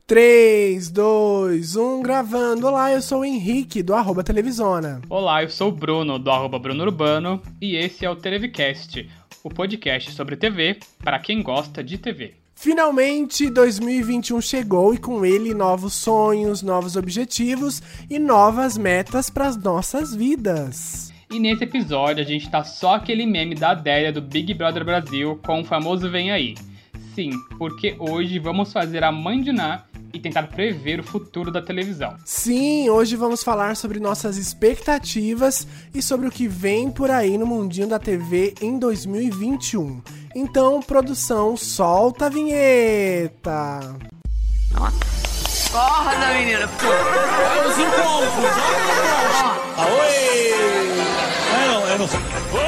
3, 2, 1, gravando. Olá, eu sou o Henrique, do @Televisona. Olá, eu sou o Bruno, do @Bruno Urbano, e esse é o Televicast, o podcast sobre TV para quem gosta de TV. Finalmente, 2021 chegou e com ele novos sonhos, novos objetivos e novas metas para as nossas vidas. E nesse episódio a gente tá só aquele meme da Adélia do Big Brother Brasil com o famoso Vem Aí. Sim, porque hoje vamos fazer a mãe de Ná e tentar prever o futuro da televisão. Sim, hoje vamos falar sobre nossas expectativas e sobre o que vem por aí no mundinho da TV em 2021. Então, produção, solta a vinheta! Acorda, menina! Olha os encontros! Aoi! Eu não sei.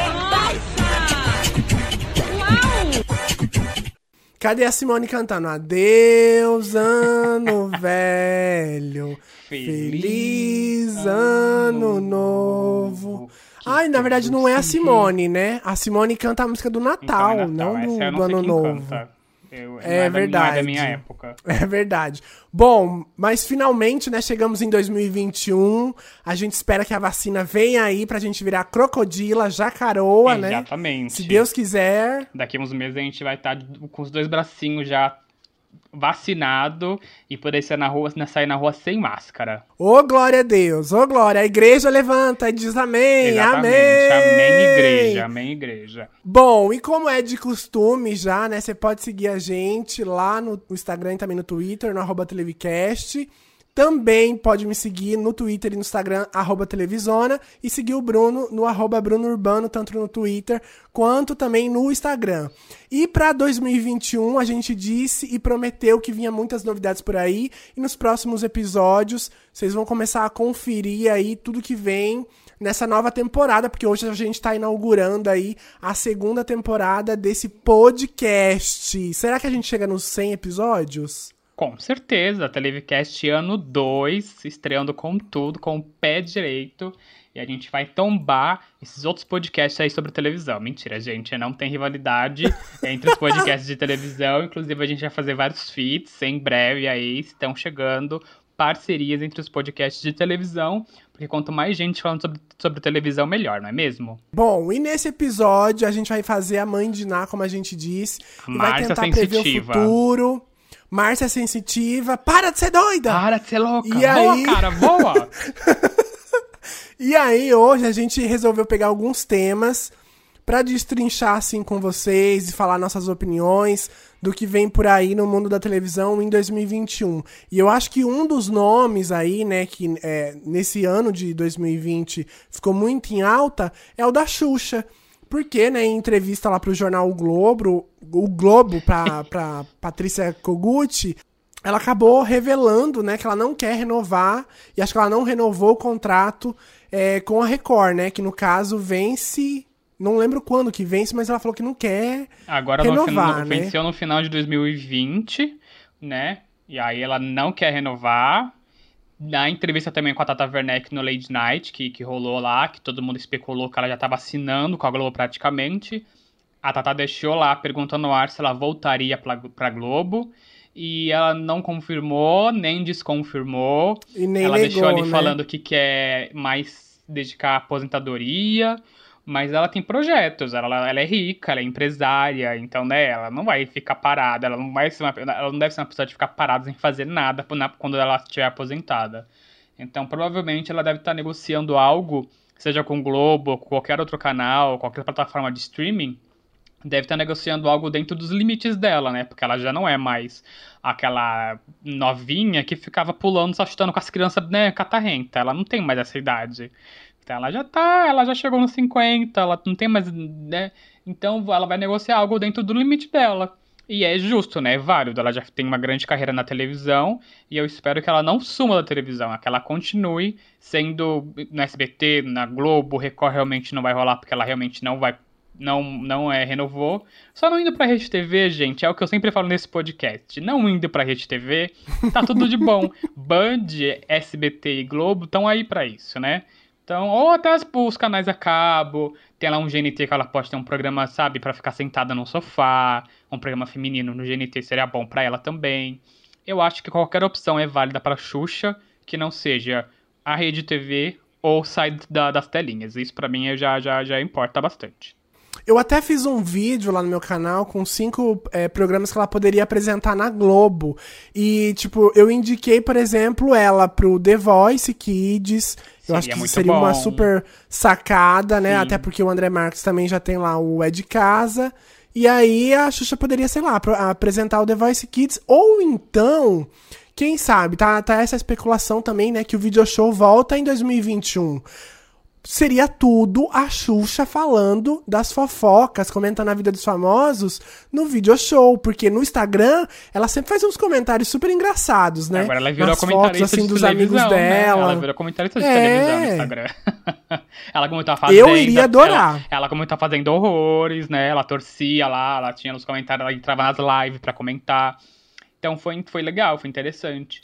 Cadê a Simone cantando? Adeus, ano velho, feliz ano novo. Ai, na verdade não é a Simone, né? A Simone canta a música do Natal, Então, não do eu não sei ano quem novo. canta. É verdade. Não é da minha época. É verdade. Bom, mas finalmente, né, chegamos em 2021. A gente espera que a vacina venha aí pra gente virar crocodila, jacaroa, né? Exatamente. Se Deus quiser. Daqui uns meses a gente vai estar com os dois bracinhos já vacinado e poder sair na rua sem máscara. Ô, glória a Deus, ô, glória. A igreja levanta e diz amém, Exatamente. amém. Amém, igreja, amém, igreja. Bom, e como é de costume já, né, você pode seguir a gente lá no Instagram e também no Twitter, no @Televicast. Também pode me seguir no Twitter e no Instagram, @Televisona, e seguir o Bruno no @Bruno Urbano, tanto no Twitter quanto também no Instagram. E para 2021, a gente disse e prometeu que vinha muitas novidades por aí, e nos próximos episódios vocês vão começar a conferir aí tudo que vem nessa nova temporada, porque hoje a gente tá inaugurando aí a segunda temporada desse podcast. Será que a gente chega nos 100 episódios? Com certeza, Televicast ano 2, estreando com tudo, com o pé direito. E a gente vai tombar esses outros podcasts aí sobre televisão. Mentira, gente, não tem rivalidade entre os podcasts de televisão. Inclusive, a gente vai fazer vários feats em breve aí, estão chegando parcerias entre os podcasts de televisão. Porque quanto mais gente falando sobre televisão, melhor, não é mesmo? Bom, e nesse episódio a gente vai fazer a mãe de Ná, como a gente disse. E vai tentar prever o futuro. Márcia Sensitiva, para de ser doida! Para de ser louca! E boa, aí... cara, boa! E aí, hoje a gente resolveu pegar alguns temas pra destrinchar, assim, com vocês e falar nossas opiniões do que vem por aí no mundo da televisão em 2021. E eu acho que um dos nomes aí, né, que nesse ano de 2020 ficou muito em alta é o da Xuxa. Porque, né, em entrevista lá pro jornal O Globo, pra Patrícia Kogut, ela acabou revelando, né, que ela não quer renovar, e acho que ela não renovou o contrato com a Record, né, que no caso vence, não lembro quando que vence, mas ela falou que não quer renovar, né? Venceu no final de 2020, né, e aí ela não quer renovar. Na entrevista também com a Tata Werneck no Late Night, que rolou lá, que todo mundo especulou que ela já estava assinando com a Globo praticamente. A Tata deixou lá perguntando no ar se ela voltaria pra Globo. E ela não confirmou, nem desconfirmou. E nem ela negou, deixou ali, né? falando que quer mais dedicar à aposentadoria. Mas ela tem projetos, ela é rica, ela é empresária, então, né, ela não vai ficar parada, ela não deve ser uma pessoa de ficar parada sem fazer nada quando ela estiver aposentada. Então, provavelmente, ela deve estar negociando algo, seja com o Globo, com qualquer outro canal, qualquer plataforma de streaming, deve estar negociando algo dentro dos limites dela, né, porque ela já não é mais aquela novinha que ficava pulando, só chutando com as crianças, né, catarrenta, ela não tem mais essa idade. Ela já chegou nos 50, ela não tem mais, né? Então ela vai negociar algo dentro do limite dela. E é justo, né? É válido. Ela já tem uma grande carreira na televisão e eu espero que ela não suma da televisão, que ela continue sendo no SBT, na Globo. Record realmente não vai rolar porque ela realmente não vai, renovou. Só não indo pra Rede TV, gente, é o que eu sempre falo nesse podcast. Não indo pra Rede TV, tá tudo de bom. Band, SBT e Globo estão aí pra isso, né? Então, ou até os canais a cabo, tem lá um GNT que ela pode ter um programa, sabe, pra ficar sentada no sofá, um programa feminino no GNT seria bom pra ela também. eu acho que qualquer opção é válida pra Xuxa, que não seja a Rede TV ou sair das telinhas. Isso pra mim já importa bastante. Eu até fiz um vídeo lá no meu canal com 5 programas que ela poderia apresentar na Globo. E, tipo, eu indiquei, por exemplo, ela pro The Voice Kids. Eu acho que isso seria uma super sacada, né? Sim. Até porque o André Marques também já tem lá o É de Casa. E aí a Xuxa poderia, sei lá, apresentar o The Voice Kids. Ou então, quem sabe, tá essa especulação também, né? Que o video show volta em 2021. Seria tudo a Xuxa falando das fofocas, comentando a vida dos famosos no video show, porque no Instagram ela sempre faz uns comentários super engraçados, né? Agora ela virou comentarista fotos, assim, de dos televisão, amigos dela. Ela virou comentarista de televisão no Instagram. Ela como tá fazendo... Eu iria adorar. Ela como tá fazendo horrores, né? Ela torcia lá, ela tinha nos comentários, ela entrava nas lives pra comentar. Então foi legal, foi interessante.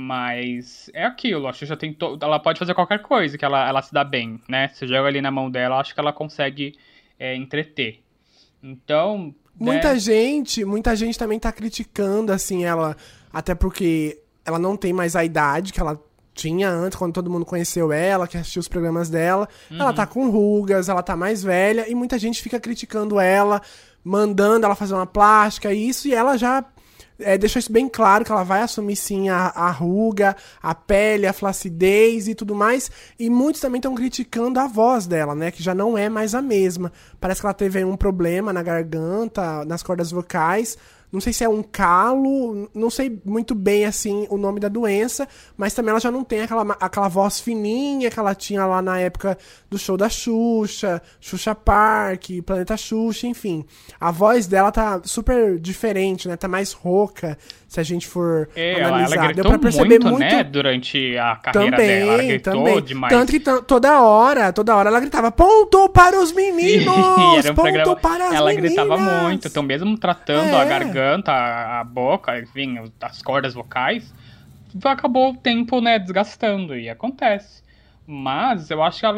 Mas é aquilo, a Xuxa tem ela pode fazer qualquer coisa que ela se dá bem, né? Você joga ali na mão dela, acho que ela consegue entreter. Então... Muita gente também tá criticando, assim, ela... Até porque ela não tem mais a idade que ela tinha antes, quando todo mundo conheceu ela, que assistiu os programas dela. Uhum. Ela tá com rugas, ela tá mais velha, e muita gente fica criticando ela, mandando ela fazer uma plástica, e ela já... deixou isso bem claro, que ela vai assumir sim a ruga, a pele, a flacidez e tudo mais. E muitos também estão criticando a voz dela, né? Que já não é mais a mesma. Parece que ela teve aí um problema na garganta, nas cordas vocais. Não sei se é um calo, não sei muito bem, assim, o nome da doença, mas também ela já não tem aquela voz fininha que ela tinha lá na época do show da Xuxa, Xuxa Park, Planeta Xuxa, enfim. A voz dela tá super diferente, né? Tá mais rouca, se a gente for analisar. Ela gritou. Deu pra perceber muito, né? Durante a carreira dela. Ela gritou demais. Tanto que toda hora ela gritava, ponto para os meninos! Ponto para as ela meninas! Gritava muito, então mesmo tratando a garganta, a boca, enfim, as cordas vocais, acabou o tempo, né, desgastando, e acontece. Mas eu acho que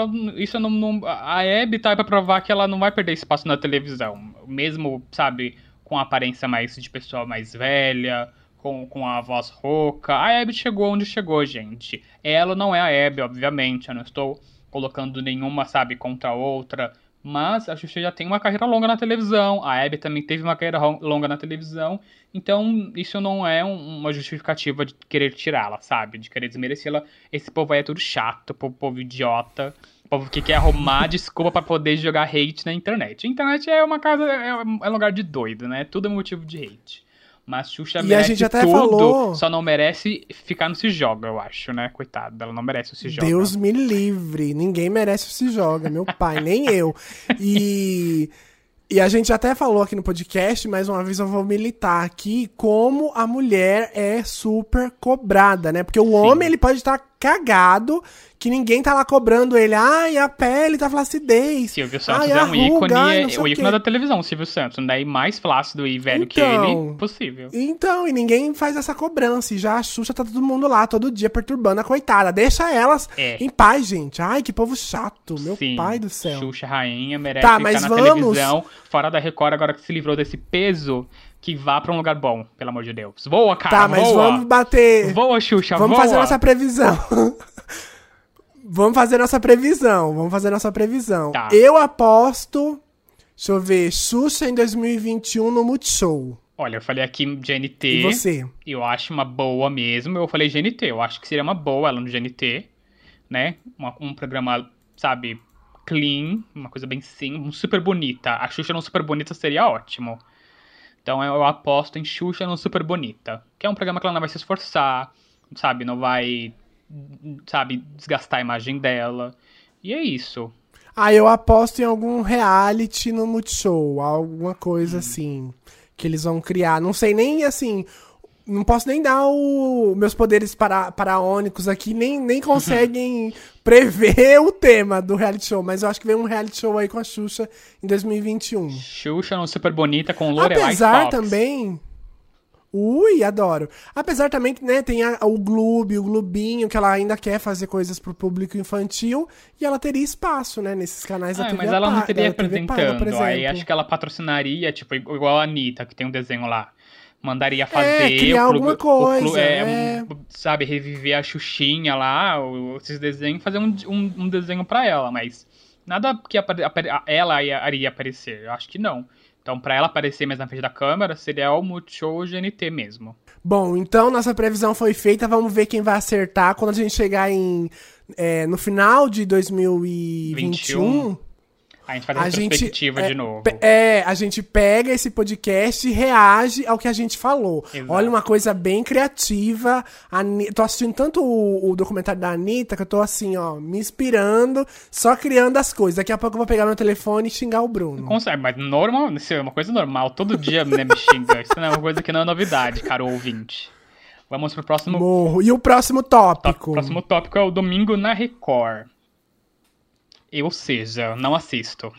a Hebe tá aí pra provar que ela não vai perder espaço na televisão, mesmo, sabe, com a aparência mais de pessoa mais velha, com a voz rouca. A Hebe chegou onde chegou, gente. Ela não é a Hebe, obviamente, eu não estou colocando nenhuma, sabe, contra a outra. Mas a Xuxa já tem uma carreira longa na televisão, a Hebe também teve uma carreira longa na televisão, então isso não é uma justificativa de querer tirá-la, sabe? De querer desmerecê-la. Esse povo aí é tudo chato, povo idiota, povo que quer arrumar desculpa pra poder jogar hate na internet. A internet é uma casa, é um lugar de doido, né? Tudo é motivo de hate. Mas Xuxa merece a gente até tudo, falou... só não merece ficar no Se Joga, eu acho, né? Coitada, ela não merece o Se Joga. Deus me livre, ninguém merece o Se Joga, meu pai, nem eu. E a gente até falou aqui no podcast, mais uma vez eu vou militar aqui, como a mulher é super cobrada, né? Porque o homem, ele pode estar cagado, que ninguém tá lá cobrando ele. Ai, a pele tá flacidez. Silvio Santos é um ícone, o ícone da televisão, o Silvio Santos, né? E mais flácido e velho que ele, possível. Então, e ninguém faz essa cobrança. E já a Xuxa tá todo mundo lá, todo dia, perturbando a coitada. Deixa elas em paz, gente. Ai, que povo chato, meu pai do céu. Xuxa rainha merece ficar na televisão, fora da Record, agora que se livrou desse peso, que vá pra um lugar bom, pelo amor de Deus. Voa, cara, tá, mas voa. Vamos bater... Voa, Xuxa, vamos voa. Fazer nossa previsão. Vamos fazer nossa previsão. Tá. Eu aposto, deixa eu ver, Xuxa em 2021 no Multishow. Olha, eu falei aqui GNT. E você? Eu acho uma boa mesmo. Eu falei GNT. Eu acho que seria uma boa ela no GNT, né? Um programa, sabe, clean, uma coisa bem simples, super bonita. A Xuxa no Super Bonita seria ótimo. Então eu aposto em Xuxa no Super Bonita. Que é um programa que ela não vai se esforçar, sabe? Não vai, sabe, desgastar a imagem dela. E é isso. Eu aposto em algum reality no Multishow. Alguma coisa assim que eles vão criar. Não sei nem, assim... Não posso nem dar meus poderes paraônicos aqui, nem conseguem prever o tema do reality show, mas eu acho que vem um reality show aí com a Xuxa em 2021. Xuxa no Super Bonita com Lorelai Fox. Apesar também... Ui, adoro. Apesar também que, né, tem o Globinho, que ela ainda quer fazer coisas pro público infantil, e ela teria espaço, né, nesses canais da TV. Mas ela não teria apresentando, aí acho que ela patrocinaria, tipo, igual a Anitta, que tem um desenho lá. Mandaria fazer criar alguma coisa, sabe, reviver a Xuxinha lá, esses desenhos, fazer um desenho pra ela, mas nada que ela iria aparecer, eu acho que não. Então, pra ela aparecer mais na frente da câmera, seria o Multishow ou o GNT mesmo. Bom, então nossa previsão foi feita, vamos ver quem vai acertar quando a gente chegar no final de 2021. A gente faz a retrospectiva de novo. A gente pega esse podcast e reage ao que a gente falou. Exato. Olha, uma coisa bem criativa. Tô assistindo tanto o documentário da Anitta que eu tô assim, ó, me inspirando, só criando as coisas. Daqui a pouco eu vou pegar meu telefone e xingar o Bruno. Consegue, mas normal, isso é uma coisa normal. Todo dia, né, me xinga. Isso não é uma coisa que não é novidade, caro ouvinte. Vamos pro próximo... Morro. E o próximo tópico? O próximo tópico é o Domingo na Record. Ou seja, não assisto.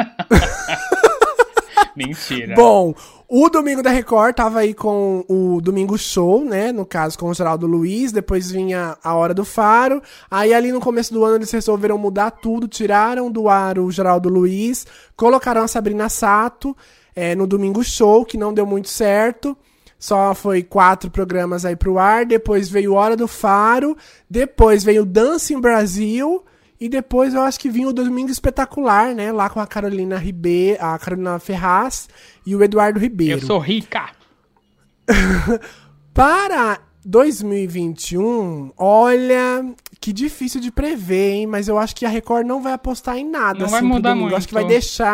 Mentira. Bom, o Domingo da Record tava aí com o Domingo Show, né? No caso, com o Geraldo Luiz. Depois vinha a Hora do Faro. Aí ali no começo do ano eles resolveram mudar tudo. Tiraram do ar o Geraldo Luiz. Colocaram a Sabrina Sato no Domingo Show, que não deu muito certo. Só foi 4 programas aí pro ar. Depois veio Hora do Faro. Depois veio Dancing Brasil. E depois eu acho que vinha o Domingo Espetacular, né? Lá com a Carolina Ferraz e o Eduardo Ribeiro. Eu sou rica! Para 2021, olha, que difícil de prever, hein? Mas eu acho que a Record não vai apostar em nada. Não assim, vai mudar muito. Eu acho que vai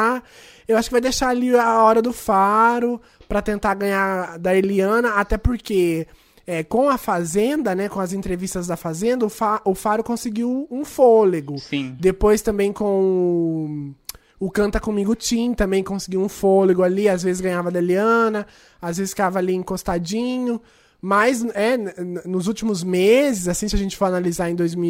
deixar ali a Hora do Faro pra tentar ganhar da Eliana, até porque... com a Fazenda, né, com as entrevistas da Fazenda, o Faro conseguiu um fôlego. Sim. Depois também com o Canta Comigo Tim, também conseguiu um fôlego ali, às vezes ganhava da Eliana, às vezes ficava ali encostadinho. Mas, nos últimos meses, assim, se a gente for analisar em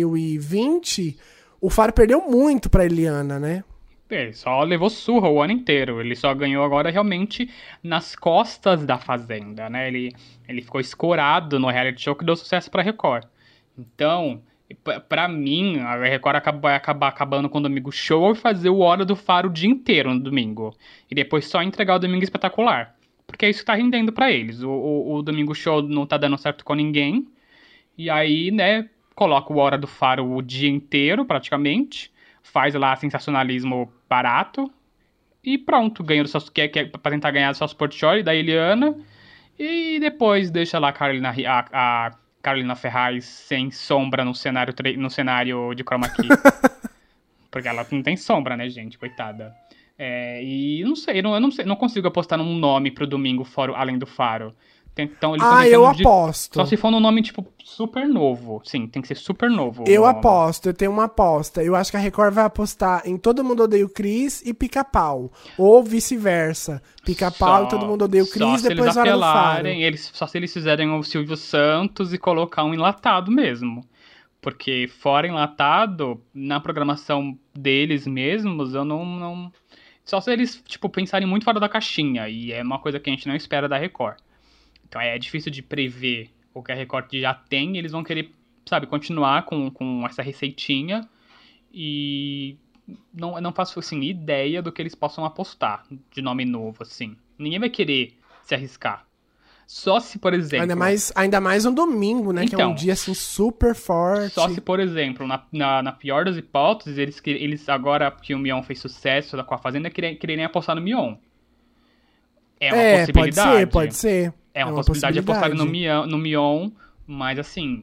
2020, o Faro perdeu muito pra Eliana, né? Ele só levou surra o ano inteiro. Ele só ganhou agora realmente nas costas da Fazenda, né? Ele ficou escorado no reality show que deu sucesso pra Record. Então, pra mim, a Record vai acabar acabando com o Domingo Show e fazer o Hora do Faro o dia inteiro no domingo. E depois só entregar o Domingo Espetacular. Porque é isso que tá rendendo pra eles. O Domingo Show não tá dando certo com ninguém. E aí, né, coloca o Hora do Faro o dia inteiro, praticamente. Faz lá sensacionalismo barato e pronto, ganha pra tentar ganhar do Celso Portiolli, da Eliana, e depois deixa lá a Carolina Ferraz sem sombra no cenário de chroma key. Porque ela não tem sombra, né, gente? Coitada. E não sei, não consigo apostar num nome pro domingo além do Faro. Então, eles eu aposto. Só se for num nome, tipo, super novo. Sim, tem que ser super novo. Eu aposto, eu tenho uma aposta. Eu acho que a Record vai apostar em Todo Mundo Odeia o Cris e Pica-Pau. Ou vice-versa. Pica-Pau e Todo Mundo Odeia o Cris, depois Hora do Faro. Só se eles fizerem o Silvio Santos e colocar um enlatado mesmo. Porque fora enlatado, na programação deles mesmos, eu não... Só se eles, tipo, pensarem muito fora da caixinha. E é uma coisa que a gente não espera da Record. Então é difícil de prever o que a Record já tem. Eles vão querer, sabe, continuar com essa receitinha. E não faço, assim, ideia do que eles possam apostar de nome novo, assim. Ninguém vai querer se arriscar. Só se, por exemplo... Ainda mais um domingo, né? Então, que é um dia, assim, super forte. Só se, por exemplo, na pior das hipóteses, eles agora que o Mion fez sucesso com a Fazenda, quererem apostar no Mion. É uma possibilidade. Pode ser. É uma possibilidade de apostar no Mion, mas assim,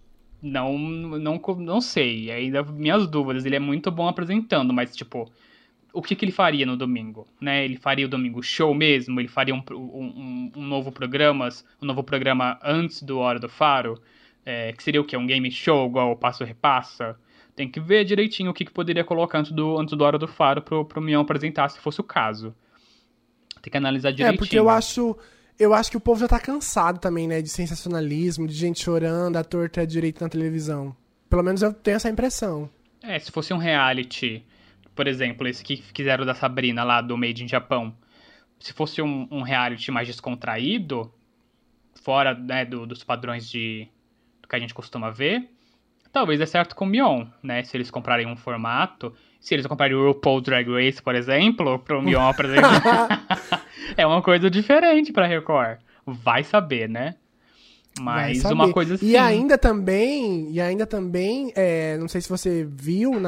não sei, ainda minhas dúvidas. Ele é muito bom apresentando, mas tipo, o que ele faria no domingo, né? Ele faria o Domingo Show mesmo? Ele faria um novo programa antes do Hora do Faro? Que seria o quê? Um game show igual o Passo Repassa? Tem que ver direitinho o que poderia colocar antes do Hora do Faro pro Mion apresentar, se fosse o caso. Tem que analisar direitinho. Porque eu acho que o povo já tá cansado também, né? De sensacionalismo, de gente chorando, à torta e à direita na televisão. Pelo menos eu tenho essa impressão. Se fosse um reality, por exemplo, esse que fizeram da Sabrina lá, do Made in Japão. Se fosse um reality mais descontraído, fora, né, dos padrões do que a gente costuma ver, talvez dê certo com o Mion, né? Se eles comprarem um formato... Se eles comprarem o RuPaul Drag Race, por exemplo, pro Mion apresentar... É uma coisa diferente pra Record. Vai saber, né? Vai Mas saber. uma coisa assim... E ainda também, não sei se você viu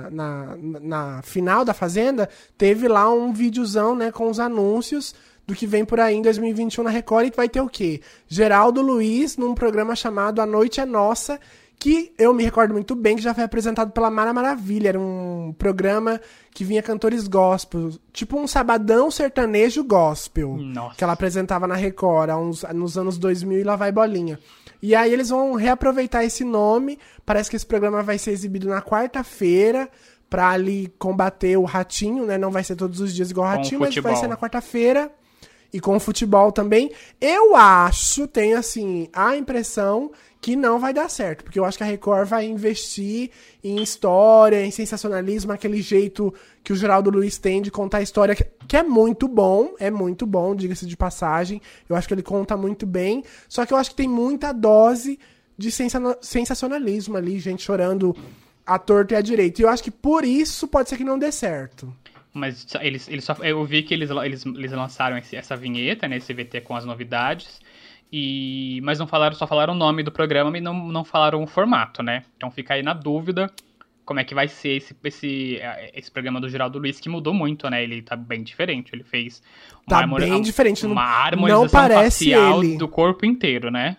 na final da Fazenda, teve lá um videozão, né, com os anúncios do que vem por aí em 2021 na Record, e vai ter o quê? Geraldo Luiz num programa chamado A Noite é Nossa, que eu me recordo muito bem que já foi apresentado pela Mara Maravilha. Era um programa que vinha cantores gospel, tipo um sabadão sertanejo gospel, Nossa. que ela apresentava na Record nos anos 2000 e lá vai bolinha. E aí eles vão reaproveitar esse nome, parece que esse programa vai ser exibido na quarta-feira, pra ali combater o Ratinho, né? Não vai ser todos os dias igual o Ratinho, mas vai ser na quarta-feira. E com o futebol também. Eu acho, tenho assim, a impressão que não vai dar certo. Porque eu acho que a Record vai investir em história, em sensacionalismo, aquele jeito que o Geraldo Luiz tem de contar a história, que é muito bom, diga-se de passagem. Eu acho que ele conta muito bem. Só que eu acho que tem muita dose de sensacionalismo ali, gente chorando à torta e à direita. E eu acho que por isso pode ser que não dê certo. Mas eles só, eu vi que eles lançaram essa vinheta, né, esse VT com as novidades, mas só falaram o nome do programa e não falaram o formato, né? Então fica aí na dúvida como é que vai ser esse programa do Geraldo Luiz, que mudou muito, né? Ele tá bem diferente, ele fez diferente. Uma harmonização não parece facial ele. do corpo inteiro, né?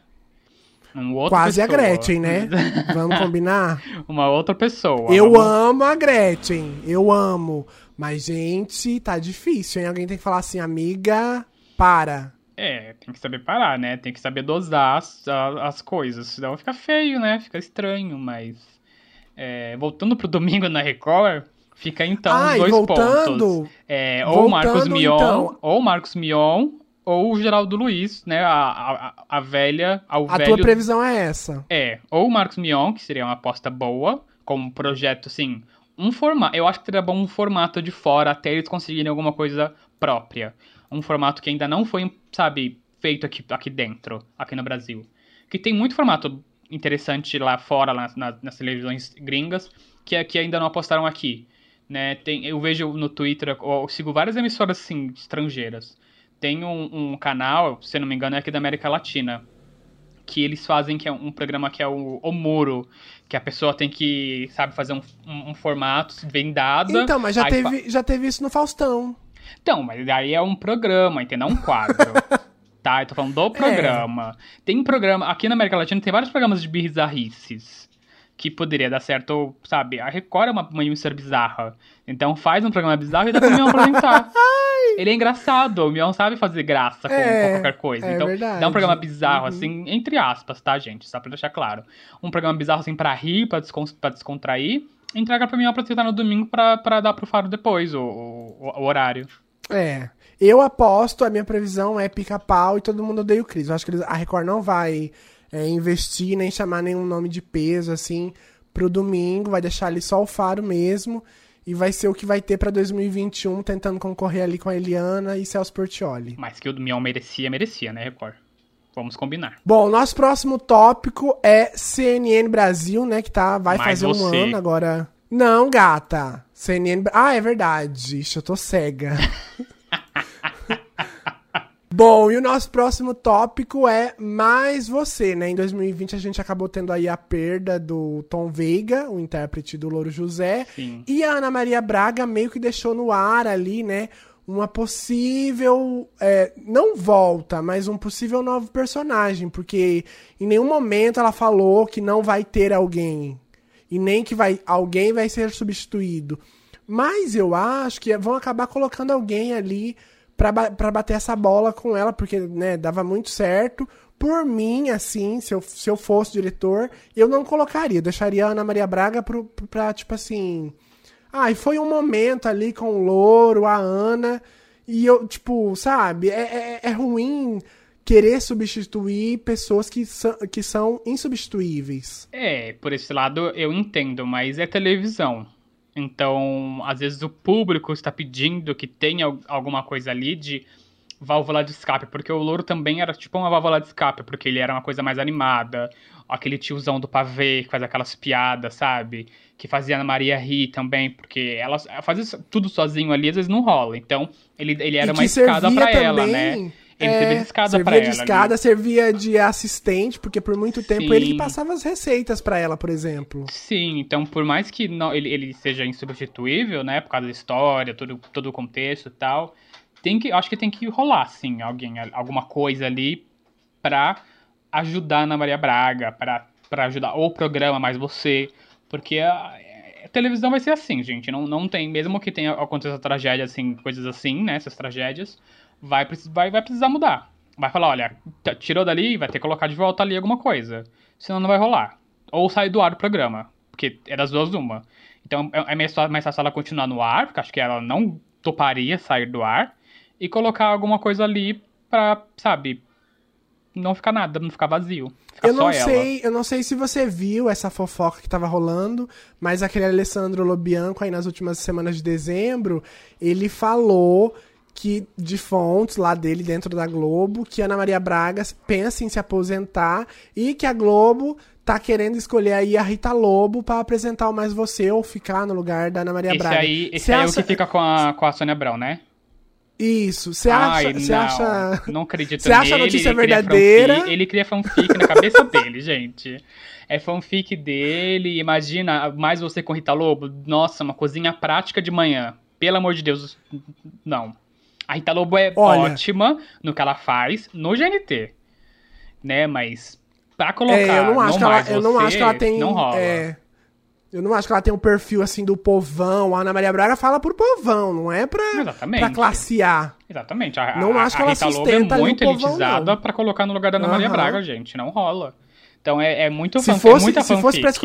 Quase pessoa. A Gretchen, né? Vamos combinar? Uma outra pessoa. Eu amo a Gretchen, eu amo. Mas, gente, tá difícil, hein? Alguém tem que falar assim, amiga, para. Tem que saber parar, né? Tem que saber dosar as coisas. Senão fica feio, né? Fica estranho, mas... voltando pro domingo na Record, fica então os dois pontos. Ou o Marcos Mion, ou o Geraldo Luiz, né? A velha... tua previsão é essa. Ou o Marcos Mion, que seria uma aposta boa, como um projeto, assim... Eu acho que seria bom um formato de fora até eles conseguirem alguma coisa própria. Um formato que ainda não foi, sabe, feito aqui dentro, aqui no Brasil. Que tem muito formato interessante lá fora, nas televisões gringas, que ainda não apostaram aqui. Né? Eu vejo no Twitter, eu sigo várias emissoras assim, estrangeiras. Tem um canal, se não me engano, é aqui da América Latina, que eles fazem, que é um programa que é o Muro, que a pessoa tem que, sabe, fazer um formato bem dado. Então, mas já teve isso no Faustão. Então, mas aí é um programa, entendeu? É um quadro. Tá, eu tô falando do programa. Tem programa, aqui na América Latina tem vários programas de bizarrices que poderia dar certo, sabe? A Record é uma emissora bizarra. Então faz um programa bizarro e dá pro Mion apresentar. Ele é engraçado, o Mion sabe fazer graça com qualquer coisa. Então, verdade. dá um programa bizarro, assim, entre aspas, tá, gente? Só pra deixar claro. Um programa bizarro, assim, pra rir, pra descontrair. Entrega pra Mion apresentar no domingo pra dar pro Faro depois, o horário. Eu aposto, a minha previsão é pica-pau e todo mundo odeia o Cris. Eu acho que a Record não vai investir, nem chamar nenhum nome de peso, assim, pro domingo. Vai deixar ali só o Faro mesmo. E vai ser o que vai ter pra 2021, tentando concorrer ali com a Eliana e Celso Portiolli. Mas que o Mion merecia, né, Record? Vamos combinar. Bom, nosso próximo tópico é CNN Brasil, né, que vai fazer um ano agora. Não, gata. CNN... é verdade. Ixi, eu tô cega. Bom, e o nosso próximo tópico é Mais Você, né? Em 2020 a gente acabou tendo aí a perda do Tom Veiga, o intérprete do Louro José. Sim. E a Ana Maria Braga meio que deixou no ar ali, né? Uma possível... não volta, mas um possível novo personagem. Porque em nenhum momento ela falou que não vai ter alguém. E nem que alguém vai ser substituído. Mas eu acho que vão acabar colocando alguém ali pra bater essa bola com ela, porque, né, dava muito certo. Por mim, assim, se eu fosse diretor, eu não colocaria. Eu deixaria a Ana Maria Braga pra tipo assim... e foi um momento ali com o Louro, a Ana, e eu, tipo, sabe? É ruim querer substituir pessoas que são insubstituíveis. Por esse lado eu entendo, mas é televisão. Então, às vezes o público está pedindo que tenha alguma coisa ali de válvula de escape, porque o Louro também era tipo uma válvula de escape, porque ele era uma coisa mais animada, aquele tiozão do pavê que faz aquelas piadas, sabe? Que fazia a Ana Maria rir também, porque ela fazia tudo sozinho ali, às vezes não rola. Então, ele era uma escada pra ela, né? Ele servia de escada pra servia ela. de escada, ali. servia de assistente, porque por muito tempo ele que Sim. passava as receitas pra ela, por exemplo. Sim, então por mais que não, ele seja insubstituível, né, por causa da história, todo o contexto e tal, acho que tem que rolar, sim, alguma coisa ali pra ajudar a Ana Maria Braga, pra ajudar o programa, mais você, porque a televisão vai ser assim, gente, não tem, mesmo que tenha acontecido tragédia, assim, coisas assim, né, essas tragédias, vai precisar mudar. Vai falar, olha, tirou dali, vai ter que colocar de volta ali alguma coisa, senão não vai rolar. Ou sair do ar do programa, porque é das duas uma. Então é mais fácil ela continuar no ar, porque acho que ela não toparia sair do ar, e colocar alguma coisa ali pra, sabe, não ficar nada, não ficar vazio. Ficar só ela. Eu não sei se você viu essa fofoca que tava rolando, mas aquele Alessandro Lobianco aí nas últimas semanas de dezembro, ele falou que, de fontes lá dele dentro da Globo, que a Ana Maria Braga pensa em se aposentar e que a Globo tá querendo escolher aí a Rita Lobo pra apresentar o Mais Você ou ficar no lugar da Ana Maria Braga. Esse aí é o que fica com a Sônia Abrão, né? Isso, você acha... Não acredito Você acha a nele, notícia ele cria verdadeira? ele cria fanfic na cabeça dele, gente. É fanfic dele, imagina, mais você com Rita Lobo? Nossa, uma cozinha prática de manhã. Pelo amor de Deus, não. A Rita Lobo é ótima no que ela faz no GNT, né? Mas pra colocar eu não acho que ela tem... não rola. Eu não acho que ela tem um perfil assim do povão. A Ana Maria Braga fala por povão, não é pra classe A. Exatamente. Não acho que ela Rita Lobo sustenta é muito ali o povão, elitizada não. pra colocar no lugar da Ana Maria Braga, gente. Não rola. Então é muito Se fosse pra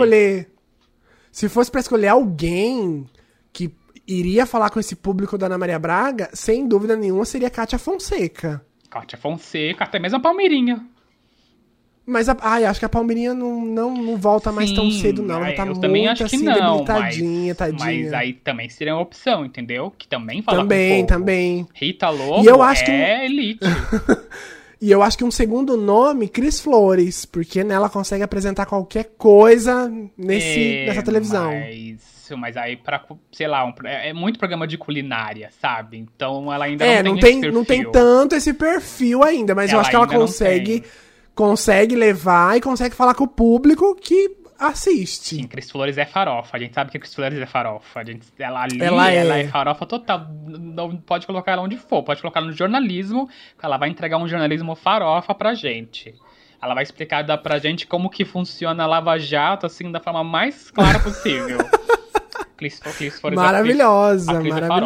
escolher alguém que iria falar com esse público da Ana Maria Braga, sem dúvida nenhuma seria Kátia Fonseca. Kátia Fonseca, até mesmo a Palmeirinha. Mas acho que a Palmeirinha não volta mais tão cedo, não. Ela tá eu também muito acho que assim, não, debilitadinha, tadinha. Mas aí também seria uma opção, entendeu? Que também fala também, com o povo. também. Rita Lobo E eu acho que elite. E eu acho que um segundo nome, Cris Flores, porque ela consegue apresentar qualquer coisa nessa televisão. Mas aí sei lá, é muito programa de culinária, sabe? Então ela ainda não tem esse perfil. Não tem tanto esse perfil ainda, mas eu acho que ela consegue levar e consegue falar com o público que assiste. Sim, Cris Flores é farofa. A gente sabe que Cris Flores é farofa. Ela é farofa total. Não pode colocar ela onde for. Pode colocar ela no jornalismo. Ela vai entregar um jornalismo farofa pra gente. Ela vai explicar pra gente como que funciona a Lava Jato, assim, da forma mais clara possível. Cris Flores maravilhosa.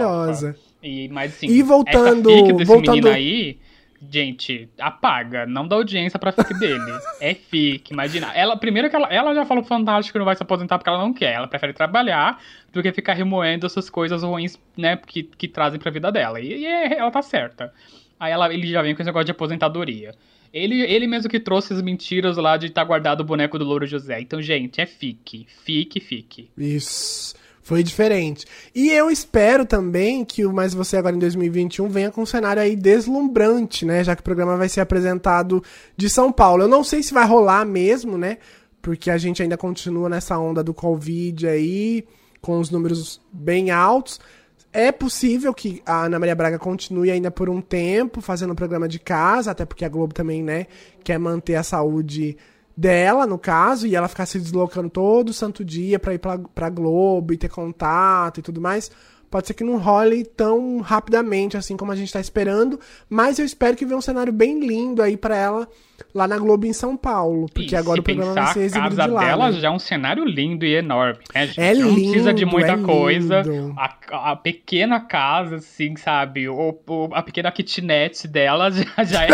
Mas assim, e voltando, essa fic desse menino aí... Gente, apaga, não dá audiência pra fic dele. É fic, imagina. Primeiro que ela já falou pro Fantástico que não vai se aposentar porque ela não quer. Ela prefere trabalhar do que ficar remoendo essas coisas ruins, né, que trazem pra vida dela. E ela tá certa. Aí ele já vem com esse negócio de aposentadoria. Ele mesmo que trouxe as mentiras lá de estar guardado o boneco do Louro José. Então, gente, é fic. Fic. Isso. Foi diferente. E eu espero também que o Mais Você agora em 2021 venha com um cenário aí deslumbrante, né? Já que o programa vai ser apresentado de São Paulo. Eu não sei se vai rolar mesmo, né? Porque a gente ainda continua nessa onda do Covid aí, com os números bem altos. É possível que a Ana Maria Braga continue ainda por um tempo fazendo um programa de casa, até porque a Globo também, né, quer manter a saúde dela, no caso, e ela ficar se deslocando todo santo dia pra ir pra Globo e ter contato e tudo mais. Pode ser que não role tão rapidamente assim como a gente tá esperando, mas eu espero que venha um cenário bem lindo aí pra ela lá na Globo em São Paulo, porque agora o programa vai ser exibido de lá. A casa dela né? já é um cenário lindo e enorme, né, gente? É lindo, não precisa de muita coisa. Lindo. A pequena casa, assim, sabe? A pequena kitnet dela já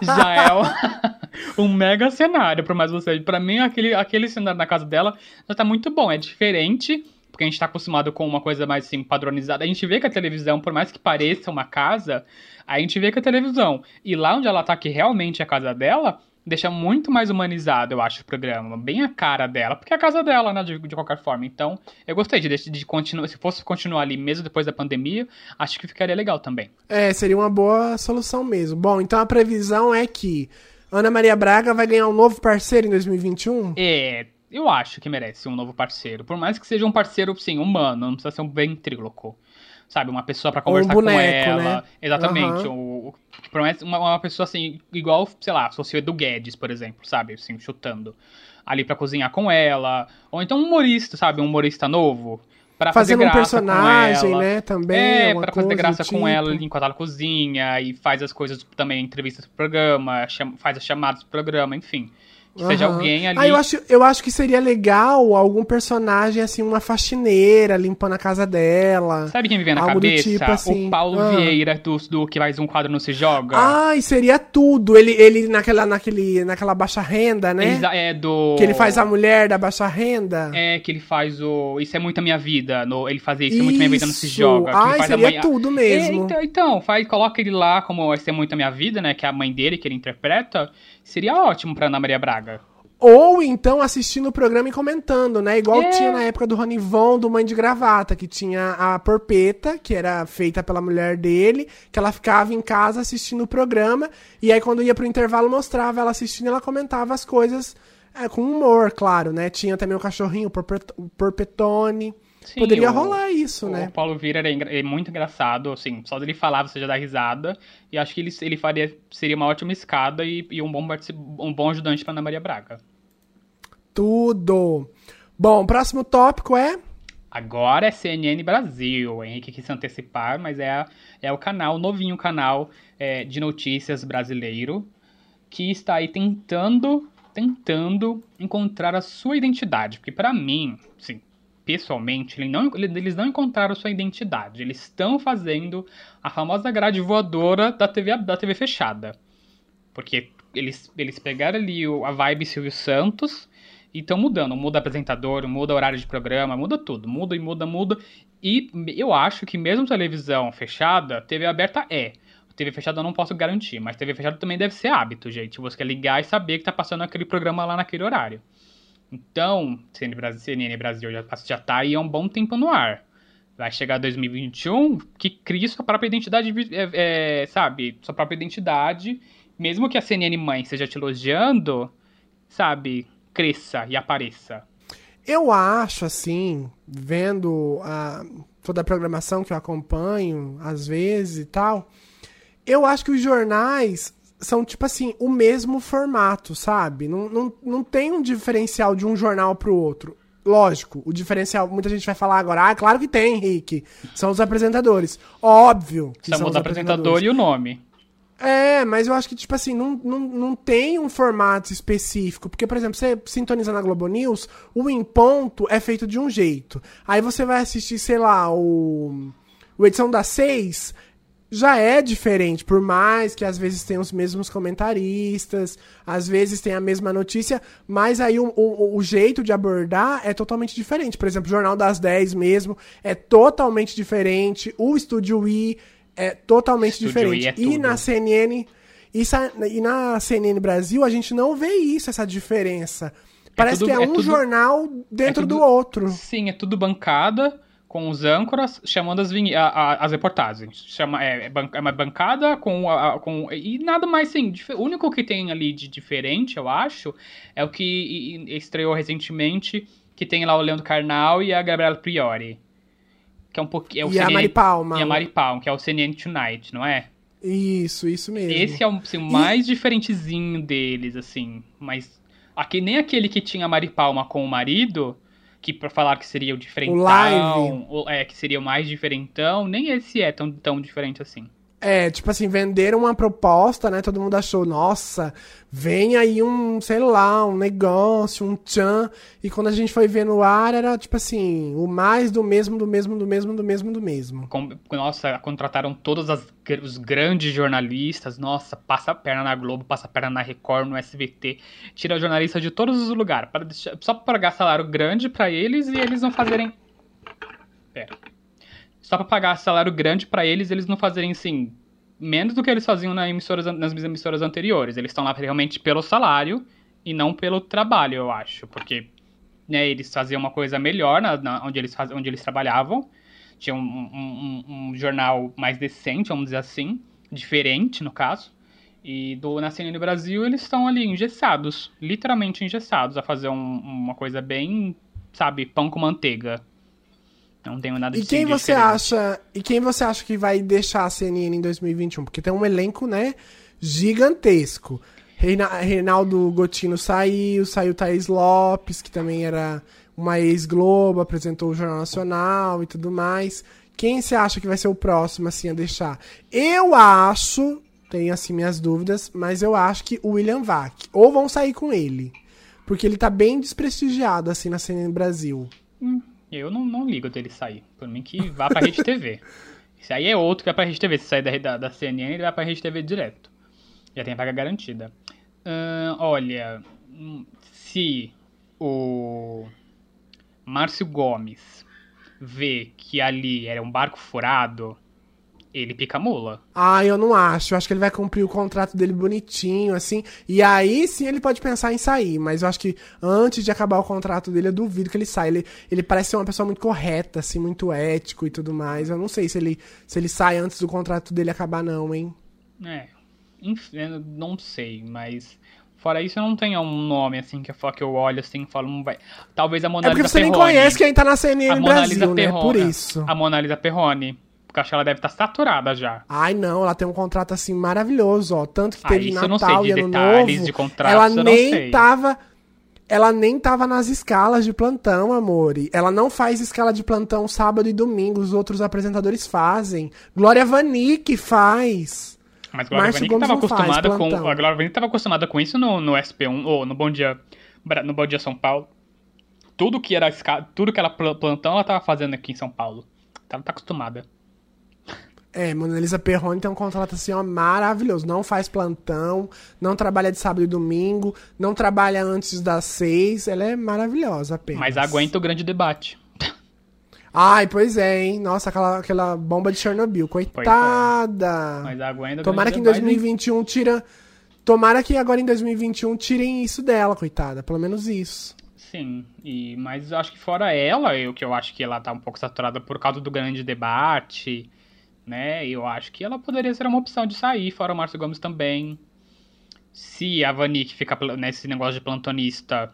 é um mega cenário, por mais você. Pra mim, aquele cenário na casa dela já tá muito bom. É diferente, porque a gente tá acostumado com uma coisa mais, assim, padronizada. A gente vê que a televisão, por mais que pareça uma casa, a gente vê que a televisão. E lá onde ela tá, que realmente é a casa dela, deixa muito mais humanizado, eu acho, o programa. Bem a cara dela, porque é a casa dela, né, de qualquer forma. Então, eu gostei de continuar. Se fosse continuar ali mesmo depois da pandemia, acho que ficaria legal também. Seria uma boa solução mesmo. Bom, então a previsão é que Ana Maria Braga vai ganhar um novo parceiro em 2021? Eu acho que merece um novo parceiro. Por mais que seja um parceiro, sim, humano, não precisa ser um ventríloco. Sabe, uma pessoa pra conversar boneco, com ela. né? Exatamente. Uhum. Promete uma pessoa assim, igual, sei lá, se fosse o Edu Guedes, por exemplo, sabe? Assim, chutando. Ali pra cozinhar com ela. Ou então um humorista, sabe? Um humorista novo. Pra fazer Fazendo um graça personagem, com ela. né, também, alguma Pra fazer coisa graça do com ela tipo. enquanto ela cozinha. E faz as coisas também, entrevistas pro programa. Faz as chamadas pro programa, enfim. Que seja alguém ali. Eu acho que seria legal algum personagem, assim, uma faxineira limpando a casa dela. Sabe quem me vem na algo cabeça? Do tipo, assim. O Paulo Vieira, do que faz um quadro não se joga. Ai, seria tudo. Ele naquela baixa renda, né? Que ele faz a mulher da baixa renda. Que ele faz o Isso é Muito a Minha Vida. Ele fazia Isso é Muito a Minha Vida, não se joga. Que ele faz seria tudo mesmo. Então, coloca ele lá como Isso é Muito a Minha Vida, né? Que é a mãe dele, que ele interpreta. Seria ótimo pra Ana Maria Braga. Ou então assistindo o programa e comentando, né? Igual tinha na época do Ronivon, do Mãe de Gravata, que tinha a Porpeta, que era feita pela mulher dele, que ela ficava em casa assistindo o programa, e aí quando ia pro intervalo mostrava ela assistindo e ela comentava as coisas com humor, claro, né? Tinha também o cachorrinho, o Porpetone. Sim, poderia rolar isso, né? O Paulo Vieira é muito engraçado, assim, só dele falar você já dá risada, e acho que ele seria uma ótima escada e um bom ajudante pra Ana Maria Braga. Tudo! Bom, o próximo tópico é... Agora é CNN Brasil. O Henrique quis se antecipar, mas é o canal, novinho canal de notícias brasileiro, que está aí tentando encontrar a sua identidade, porque pra mim, sim, pessoalmente, eles não encontraram sua identidade. Eles estão fazendo a famosa grade voadora da TV fechada. Porque eles pegaram ali a vibe Silvio Santos e estão mudando. Muda apresentador, muda horário de programa, muda tudo. Muda. E eu acho que mesmo televisão fechada, TV aberta TV fechada eu não posso garantir, mas TV fechada também deve ser hábito, gente. Você quer ligar e saber que tá passando aquele programa lá naquele horário. Então, CNN Brasil já tá aí há um bom tempo no ar. Vai chegar 2021, que crie sua própria identidade, sabe? Sua própria identidade. Mesmo que a CNN mãe esteja te elogiando, sabe? Cresça e apareça. Eu acho, assim, vendo toda a programação que eu acompanho, às vezes e tal, eu acho que os jornais são, tipo assim, o mesmo formato, sabe? Não tem um diferencial de um jornal pro outro. Lógico, o diferencial, muita gente vai falar agora, claro que tem, Henrique. São os apresentadores. Óbvio que são os apresentador e o nome. Mas eu acho que, tipo assim, não tem um formato específico. Porque, por exemplo, você sintoniza na Globo News, o Em Ponto é feito de um jeito. Aí você vai assistir, sei lá, o Edição das 6... já é diferente, por mais que às vezes tenha os mesmos comentaristas, às vezes tem a mesma notícia, mas aí o jeito de abordar é totalmente diferente. Por exemplo, o Jornal das 10 mesmo é totalmente diferente, o Estúdio I é totalmente diferente. E na CNN, e na CNN Brasil a gente não vê essa diferença. Parece que é um jornal dentro do outro. Sim, é tudo bancada, com os âncoras chamando as reportagens. É uma bancada com e nada mais, assim. O único que tem ali de diferente, eu acho, é o que estreou recentemente, que tem lá o Leandro Carnal e a Gabriela Priori. Que é um pouquinho... a Mari Palma. E a Mari Palma, que é o CNN Tonight, não é? Isso mesmo. Esse é o mais diferentezinho deles, assim. Mas nem aquele que tinha a Mari Palma com o marido... que pra falar que seria o diferentão, o live. Que seria o mais diferentão, nem esse é tão diferente assim. Tipo assim, venderam uma proposta, né? Todo mundo achou, nossa, vem aí sei lá, um negócio, um tchan. E quando a gente foi ver no ar, era tipo assim, o mais do mesmo. Nossa, contrataram todos os grandes jornalistas. Nossa, passa a perna na Globo, passa a perna na Record, no SBT. Tira jornalista de todos os lugares. Só pra pagar salário grande pra eles e eles não fazerem... Só pra pagar salário grande pra eles não fazerem, assim, menos do que eles faziam nas emissoras anteriores. Eles estão lá realmente pelo salário e não pelo trabalho, eu acho. Porque, né, eles faziam uma coisa melhor onde eles trabalhavam. Tinha um jornal mais decente, vamos dizer assim, diferente, no caso. E na CNN Brasil, eles estão ali engessados, literalmente engessados, a fazer uma coisa bem, sabe, pão com manteiga. Não tenho nada de E quem de você diferente. acha? E quem você acha que vai deixar a CNN em 2021? Porque tem um elenco, né, gigantesco. Reinaldo Gotino saiu Thaís Lopes, que também era uma ex-Globo, apresentou o Jornal Nacional e tudo mais. Quem você acha que vai ser o próximo, assim, a deixar? Eu acho, tenho, assim, minhas dúvidas, mas eu acho que o William Vac. Ou vão sair com ele. Porque ele tá bem desprestigiado, assim, na CNN Brasil. Eu não ligo dele sair. Por mim que vá pra Rede TV. Esse aí é outro que vai pra Rede TV. Se sair da CNN, ele vai pra Rede TV direto. Já tem a vaga garantida. Olha, se o Márcio Gomes vê que ali era um barco furado, ele pica a mula. Ah, eu não acho. Eu acho que ele vai cumprir o contrato dele bonitinho, assim. E aí sim ele pode pensar em sair. Mas eu acho que antes de acabar o contrato dele, eu duvido que ele saia. Ele parece ser uma pessoa muito correta, assim, muito ético e tudo mais. Eu não sei se ele sai antes do contrato dele acabar, não, hein? Enfim, eu não sei, mas fora isso eu não tenho um nome assim que eu olho assim e falo, não vai. Talvez a Mona É porque Lisa você nem Perrone. conhece quem tá na CNN A no Mona Lisa Brasil, né? Perrone. Por isso. A Mona Lisa Perrone. Porque eu acho que ela deve estar saturada já. Ai, não, ela tem um contrato, assim, maravilhoso, ó. Tanto que teve isso eu não Natal sei e de Ano detalhes Novo. de contratos, Ela eu não nem sei. tava... Ela nem tava nas escalas de plantão, amore. Ela não faz escala de plantão sábado e domingo. Os outros apresentadores fazem. Glória Vanik faz. Mas a Glória Márcio Vanik Gomes tava não faz acostumada com. plantão. A Glória Vanik tava acostumada com isso no SP1 ou no Bom Dia São Paulo. Tudo que era plantão, ela tava fazendo aqui em São Paulo. Ela tá acostumada. É, Mona Lisa Perrone tem um contrato assim, ó, maravilhoso. Não faz plantão, não trabalha de sábado e domingo, não trabalha antes das 6. Ela é maravilhosa apenas. Mas aguenta o grande debate. Ai, pois é, hein? Nossa, aquela bomba de Chernobyl, coitada. Mas aguenta o Tomara que grande em debate. 2021 Tomara que agora em 2021 tirem isso dela, coitada. Pelo menos isso. Sim, mas eu acho que fora ela, que eu acho que ela tá um pouco saturada por causa do grande debate, né? Eu acho que ela poderia ser uma opção de sair, fora o Márcio Gomes também. Se a Vanik fica nesse negócio de plantonista,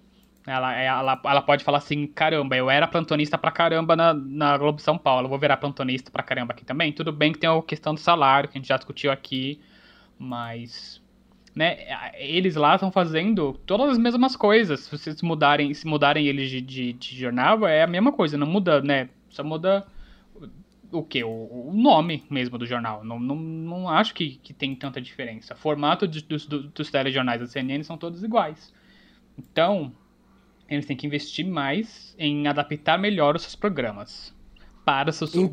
ela pode falar assim, caramba, eu era plantonista pra caramba na Globo São Paulo, eu vou virar plantonista pra caramba aqui também. Tudo bem que tem a questão do salário, que a gente já discutiu aqui, mas... né, eles lá estão fazendo todas as mesmas coisas. Se vocês mudarem eles de jornal, é a mesma coisa, não muda, né? Só muda o quê? O nome mesmo do jornal. Não acho que tem tanta diferença. O formato dos telejornais da CNN são todos iguais. Então, eles têm que investir mais em adaptar melhor os seus programas. Para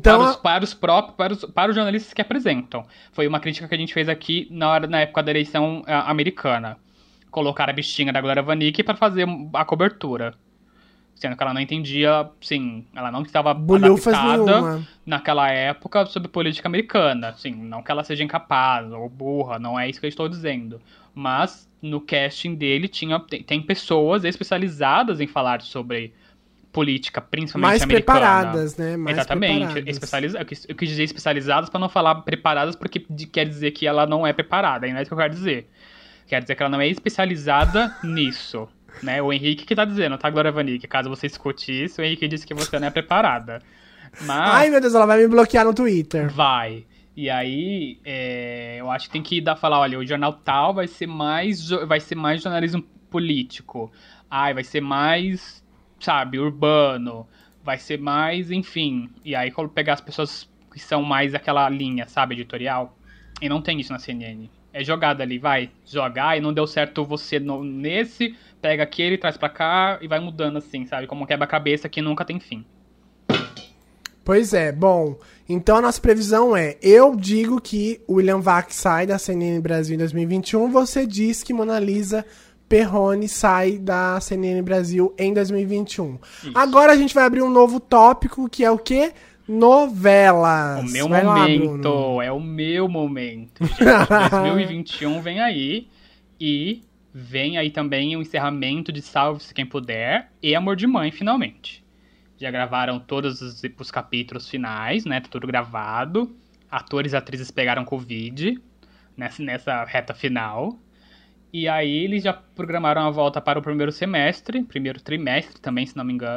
os jornalistas que apresentam. Foi uma crítica que a gente fez aqui na época da eleição americana. Colocar a bichinha da Glória Vanik para fazer a cobertura. Sendo que ela não entendia, sim, ela não estava Bolhufas adaptada nenhuma. naquela época sobre política americana. Assim, não que ela seja incapaz ou burra, não é isso que eu estou dizendo. Mas no casting dele tem pessoas especializadas em falar sobre política, principalmente Mais americana. preparadas, né? Mais Exatamente. preparadas. Eu quis dizer especializadas para não falar preparadas, porque quer dizer que ela não é preparada, e não é isso que eu quero dizer. Quer dizer que ela não é especializada nisso. Né? O Henrique que tá dizendo, tá, Glória Vanik? Caso você escute isso, o Henrique disse que você não é preparada. Mas... Ai, meu Deus, ela vai me bloquear no Twitter. Vai. E aí, eu acho que tem que falar, olha, o jornal tal vai ser mais jornalismo político. Ai, vai ser mais, sabe, urbano. Vai ser mais, enfim. E aí, pegar as pessoas que são mais aquela linha, sabe, editorial. E não tem isso na CNN. É jogada ali, vai jogar e não deu certo você nesse, pega aquele, traz pra cá e vai mudando assim, sabe? Como um quebra-cabeça que nunca tem fim. Pois é, bom, então a nossa previsão eu digo que o William Vac sai da CNN Brasil em 2021, você diz que Mona Lisa Perrone sai da CNN Brasil em 2021. Isso. Agora a gente vai abrir um novo tópico, que é o quê? Novelas. O meu Vai lá, momento, Bruno. é o meu momento, gente. 2021 vem aí e vem aí também o encerramento de Salve-se Quem Puder e Amor de Mãe, finalmente. Já gravaram todos os capítulos finais, né? Tá tudo gravado. Atores e atrizes pegaram Covid nessa reta final. E aí eles já programaram a volta para o primeiro trimestre também, se não me engano.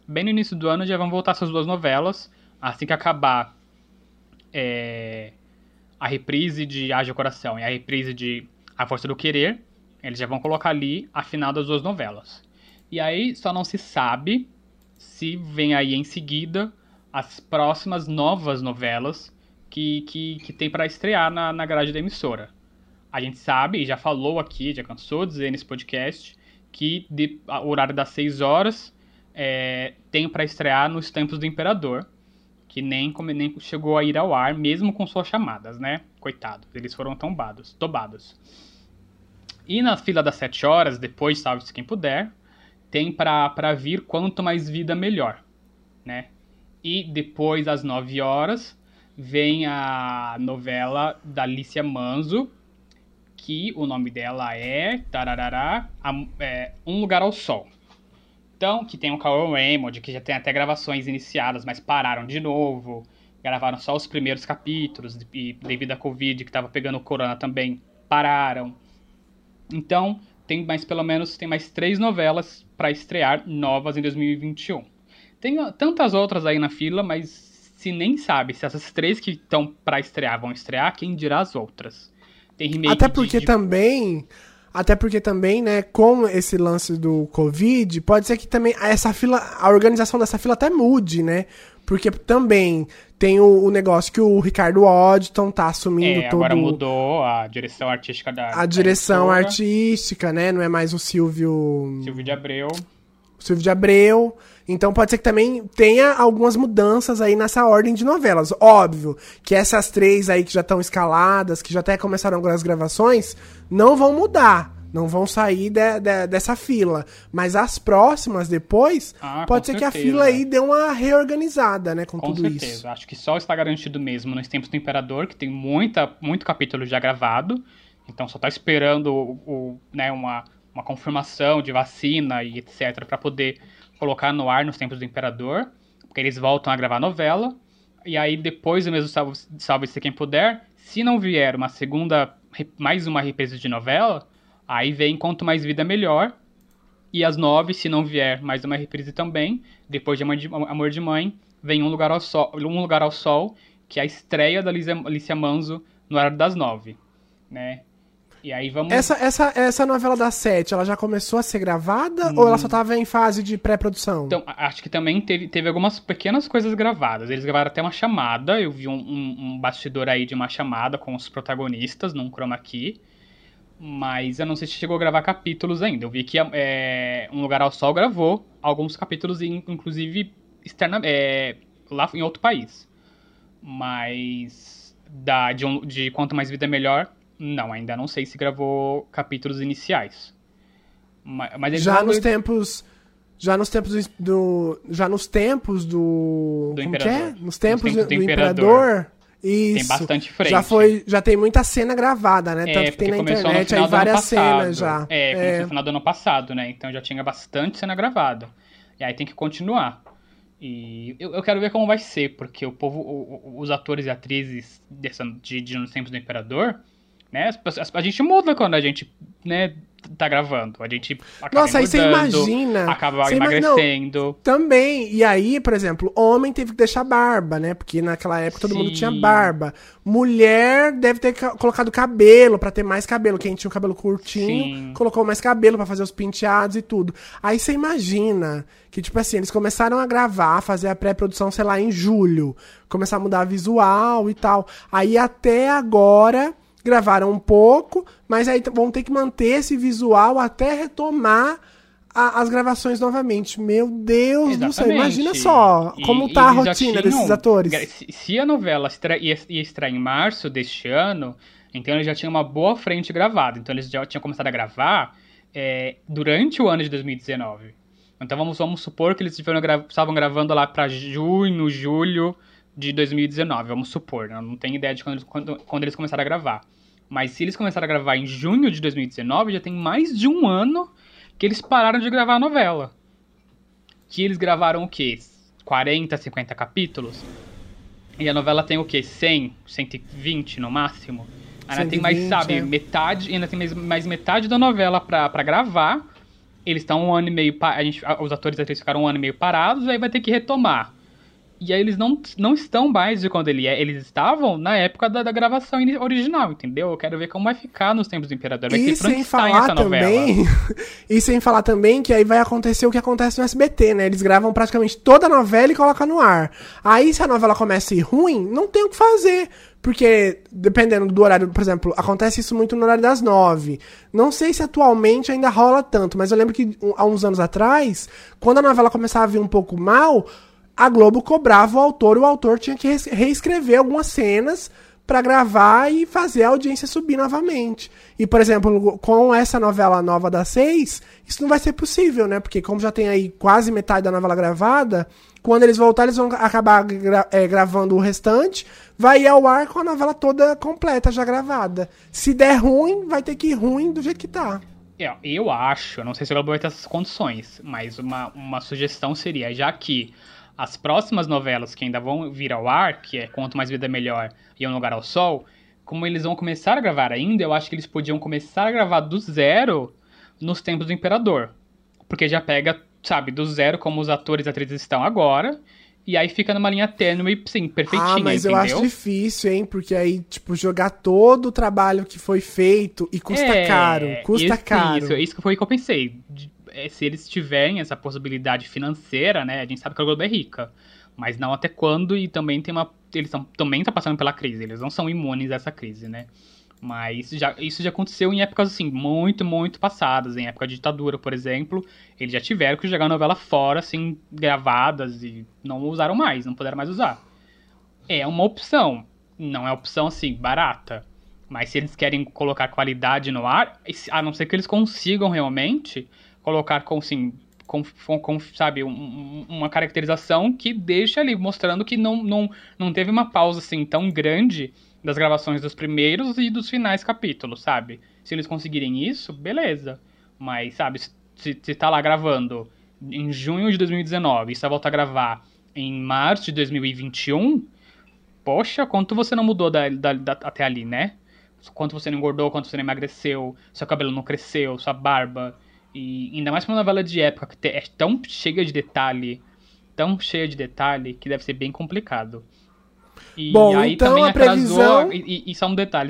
bem no início do ano já vão voltar essas 2 novelas. Assim que acabar a reprise de Haja Coração e a reprise de A Força do Querer, eles já vão colocar ali a final das 2 novelas. E aí só não se sabe se vem aí em seguida as próximas novas novelas que tem para estrear na grade da emissora. A gente sabe, e já falou aqui, já cansou de dizer nesse podcast, que o horário das 6 horas tem para estrear nos Tempos do Imperador, que nem chegou a ir ao ar, mesmo com suas chamadas, né? Coitados, eles foram tobados. E na fila das 7 horas, depois Salve-se Quem Puder, tem para vir Quanto Mais Vida Melhor, né? E depois, às 9 horas, vem a novela da Alicia Manso, que o nome dela é Um Lugar ao Sol. Então, que tem o Cauã Raymond, que já tem até gravações iniciadas, mas pararam de novo. Gravaram só os primeiros capítulos, e devido à Covid, que estava pegando o corona também, pararam. Então, pelo menos tem mais 3 novelas para estrear novas em 2021. Tem tantas outras aí na fila, mas se nem sabe se essas 3 que estão para estrear vão estrear, quem dirá as outras? Tem remake Até porque também, né, com esse lance do Covid, pode ser que também a organização dessa fila até mude, né? Porque também tem o negócio que o Ricardo Waddington tá assumindo todo... agora mudou a direção artística A direção artística, né? Não é mais o Silvio de Abreu. Então pode ser que também tenha algumas mudanças aí nessa ordem de novelas. Óbvio que essas 3 aí que já estão escaladas, que já até começaram as gravações, não vão mudar. Não vão sair dessa fila. Mas as próximas, depois, pode ser que a fila aí dê uma reorganizada, né? Com tudo isso. Com certeza. Acho que só está garantido mesmo nos Tempos do Imperador, que tem muito capítulo já gravado. Então só está esperando né, uma confirmação de vacina e etc. para poder colocar no ar nos Tempos do Imperador. Porque eles voltam a gravar a novela. E aí depois do mesmo Salve-se Quem Puder, se não vier mais uma reprise de novela... Aí vem Quanto Mais Vida Melhor. E às 9, se não vier mais uma reprise também, depois de Amor de Mãe, vem Um Lugar ao Sol, que é a estreia da Alicia Manso no horário das 9. Né? E aí vamos... Essa novela das 7, ela já começou a ser gravada ou ela só estava em fase de pré-produção? Então, acho que também teve algumas pequenas coisas gravadas. Eles gravaram até uma chamada. Eu vi um bastidor aí de uma chamada com os protagonistas num chroma key. Mas eu não sei se chegou a gravar capítulos ainda. Eu vi que Um Lugar ao Sol gravou alguns capítulos, inclusive lá em outro país. Mas de Quanto Mais Vida Melhor, não, ainda não sei se gravou capítulos iniciais. Mas já nos tempos do Imperador. Nos tempos do Imperador. Isso. Tem bastante frente. Já tem muita cena gravada, né? Tanto que tem na internet aí várias cenas já. Começou no final do ano passado, né? Então já tinha bastante cena gravada. E aí tem que continuar. E eu quero ver como vai ser, porque o povo, os atores e atrizes de Nos Tempos do Imperador, né? A gente muda quando a gente, né, tá gravando. A gente acaba Nossa, aí você imagina. Acaba emagrecendo. Não, também. E aí, por exemplo, homem teve que deixar barba, né? Porque naquela época todo mundo tinha barba. Mulher deve ter colocado cabelo pra ter mais cabelo. Quem tinha o cabelo curtinho, colocou mais cabelo pra fazer os penteados e tudo. Aí você imagina que, tipo assim, eles começaram a gravar, fazer a pré-produção, sei lá, em julho. Começar a mudar visual e tal. Aí até agora... gravaram um pouco, mas aí vão ter que manter esse visual até retomar as gravações novamente. Meu Deus do céu, imagina só como tá a rotina desses atores. Se a novela ia estrear em março deste ano, então eles já tinham uma boa frente gravada. Então eles já tinham começado a gravar durante o ano de 2019. Então vamos supor que eles estavam gravando lá para junho, julho de 2019, vamos supor. Eu não tenho ideia de quando eles começaram a gravar. Mas se eles começaram a gravar em junho de 2019, já tem mais de um ano que eles pararam de gravar a novela. Que eles gravaram o quê? 40, 50 capítulos? E a novela tem o quê? 100, 120 no máximo? Ainda tem mais, metade, ainda tem mais metade da novela pra gravar. eles estão um ano e meio... Os atores e atrizes ficaram um ano e meio parados, aí vai ter que retomar. E aí eles não estão mais de quando eles estavam na época da gravação original, entendeu? Eu quero ver como vai ficar nos tempos do Imperador. Vai E ser sem falar também, e sem falar também que aí vai acontecer o que acontece no SBT, né? Eles gravam praticamente toda a novela e colocam no ar. Aí se a novela começa a ir ruim, não tem o que fazer. Porque, dependendo do horário, por exemplo, acontece isso muito no horário das 9. Não sei se atualmente ainda rola tanto, mas eu lembro que há uns anos atrás, quando a novela começava a vir um pouco mal, a Globo cobrava o autor tinha que reescrever algumas cenas pra gravar e fazer a audiência subir novamente. E, por exemplo, com essa novela nova das 6, isso não vai ser possível, né? Porque como já tem aí quase metade da novela gravada, quando eles voltarem, eles vão acabar gravando o restante, vai ir ao ar com a novela toda completa, já gravada. Se der ruim, vai ter que ir ruim do jeito que tá. Eu acho, não sei se o Globo vai ter essas condições, mas uma sugestão seria, já que as próximas novelas que ainda vão vir ao ar, que é Quanto Mais Vida Melhor e Um Lugar ao Sol, como eles vão começar a gravar ainda, eu acho que eles podiam começar a gravar do zero nos tempos do Imperador. Porque já pega, sabe, do zero como os atores e atrizes estão agora, e aí fica numa linha tênue, sim, perfeitinha, mas entendeu? Eu acho difícil, hein, porque aí, tipo, jogar todo o trabalho que foi feito e custa caro, caro. Isso foi o que eu pensei. Se eles tiverem essa possibilidade financeira, né, a gente sabe que a Globo é rica, mas não até quando, e também eles também estão passando pela crise, eles não são imunes a essa crise, né, mas isso já aconteceu em épocas, assim, muito, muito passadas, em época de ditadura, por exemplo, eles já tiveram que jogar a novela fora, assim, gravadas, e não usaram mais, não puderam mais usar. É uma opção, não é opção, assim, barata, mas se eles querem colocar qualidade no ar, a não ser que eles consigam realmente colocar assim, sabe, uma caracterização que deixa ali, mostrando que não teve uma pausa assim tão grande das gravações dos primeiros e dos finais capítulos, sabe? Se eles conseguirem isso, beleza. Mas, sabe, se tá lá gravando em junho de 2019 e só volta a gravar em março de 2021, poxa, quanto você não mudou até ali, né? Quanto você não engordou, quanto você não emagreceu, seu cabelo não cresceu, sua barba. E ainda mais pra uma novela de época que é tão cheia de detalhe, que deve ser bem complicado. E bom, aí então também a previsão... E só um detalhe,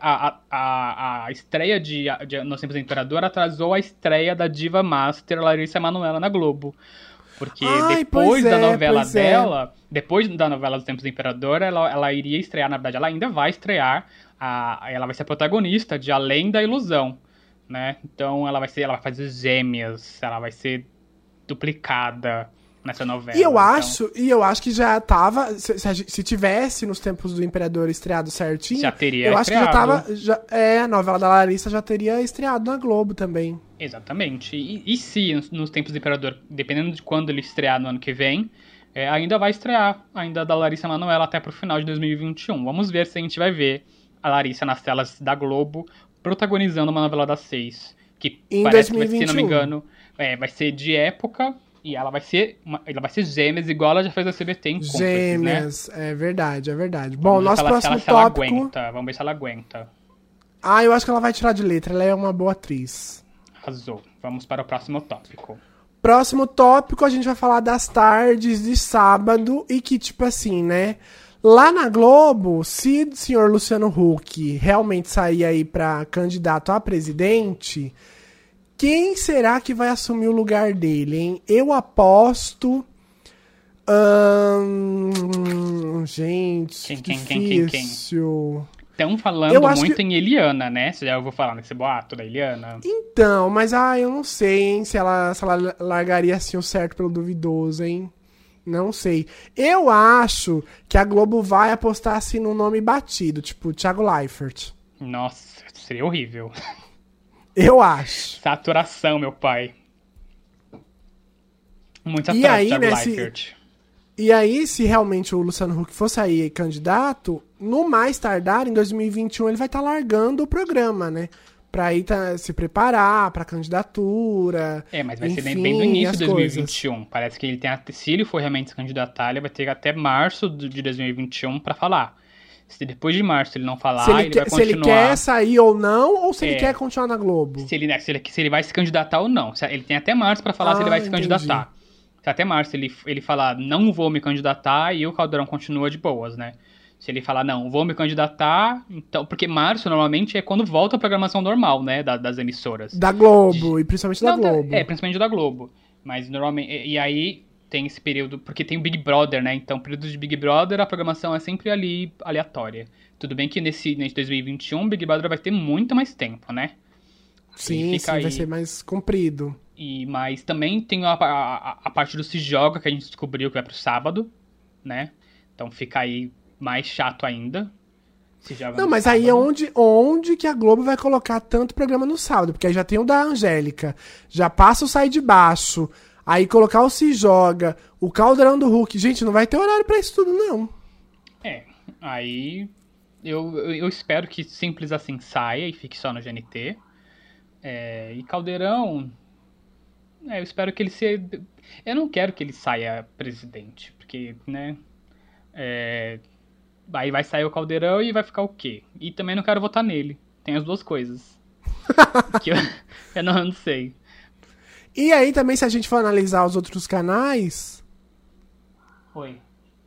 a estreia de Nos Tempos do Imperador atrasou a estreia da Diva Master Larissa Manoela na Globo. Porque depois da novela dela, depois da novela dos Tempos do Imperador, ela iria estrear, na verdade, ela ainda vai estrear, ela vai ser a protagonista de Além da Ilusão. Né? Então ela vai fazer gêmeas, ela vai ser duplicada nessa novela. E eu acho que já tava, se tivesse nos Tempos do Imperador estreado certinho, já teria eu estreado. Acho que já tava, a novela da Larissa já teria estreado na Globo também. Exatamente. E se nos Tempos do Imperador, dependendo de quando ele estrear no ano que vem, ainda vai estrear, ainda da Larissa Manoela até pro final de 2021. Vamos ver se a gente vai ver a Larissa nas telas da Globo protagonizando uma novela das 6, que em parece 2021. que, se não me engano, vai ser de época, e ela vai ser gêmeas, igual ela já fez a CBT em Cúmplices, gêmeas, né? É verdade. Bom, nosso próximo tópico... Vamos ver se ela aguenta. Eu acho que ela vai tirar de letra, ela é uma boa atriz. Arrasou. Vamos para o próximo tópico. Próximo tópico, a gente vai falar das tardes de sábado, e que, tipo assim, né... Lá na Globo, se o senhor Luciano Huck realmente sair aí pra candidato a presidente, quem será que vai assumir o lugar dele, hein? Eu aposto... gente, Quem? Estão falando muito em Eliana, né? Você já ouviu falar nesse boato da Eliana? Então, mas eu não sei, hein, se ela largaria assim o certo pelo duvidoso, hein? Não sei. Eu acho que a Globo vai apostar assim num nome batido, tipo Thiago Leifert. Nossa, seria horrível. Eu acho. Saturação, meu pai. Muito saturação, Thiago Leifert. E aí, se realmente o Luciano Huck for sair candidato, no mais tardar, em 2021, ele vai estar largando o programa, né? Pra ir se preparar pra candidatura. Mas vai ser bem no início de 2021. Coisas. Parece que ele se ele for realmente se candidatar, ele vai ter até março de 2021 pra falar. Se depois de março ele não falar, Se ele, ele vai se ele continuar. quer sair ou não, ou se ele É. quer continuar na Globo. Se ele vai se candidatar ou não. Ele tem até março pra falar se ele vai se entendi. candidatar. Se até março ele falar, não vou me candidatar, e o Caldeirão continua de boas, né? Se ele falar, não, vou me candidatar, então... Porque março, normalmente, é quando volta a programação normal, né? Das emissoras. Da Globo, e principalmente da Não, Globo. principalmente da Globo. Mas, normalmente... E aí, tem esse período... Porque tem o Big Brother, né? Então, período de Big Brother, a programação é sempre ali, aleatória. Tudo bem que nesse 2021, o Big Brother vai ter muito mais tempo, né? Sim, Ele sim, fica vai aí. ser mais comprido. Mas também tem a parte do Se Joga, que a gente descobriu que vai pro sábado, né? Então fica aí mais chato ainda. Se Joga Não, no mas aí é sábado. onde que a Globo vai colocar tanto programa no sábado? Porque aí já tem o da Angélica, já passa o Sai de Baixo, aí colocar o Se Joga, o Caldeirão do Hulk. Gente, não vai ter horário pra isso tudo, não. Aí eu espero que Simples Assim saia e fique só no GNT. E Caldeirão... eu espero que ele se... Eu não quero que ele saia presidente, porque, né... Aí vai sair o Caldeirão e vai ficar o quê? E também não quero votar nele. Tem as duas coisas. Que eu não sei. E aí também, se a gente for analisar os outros canais... Oi.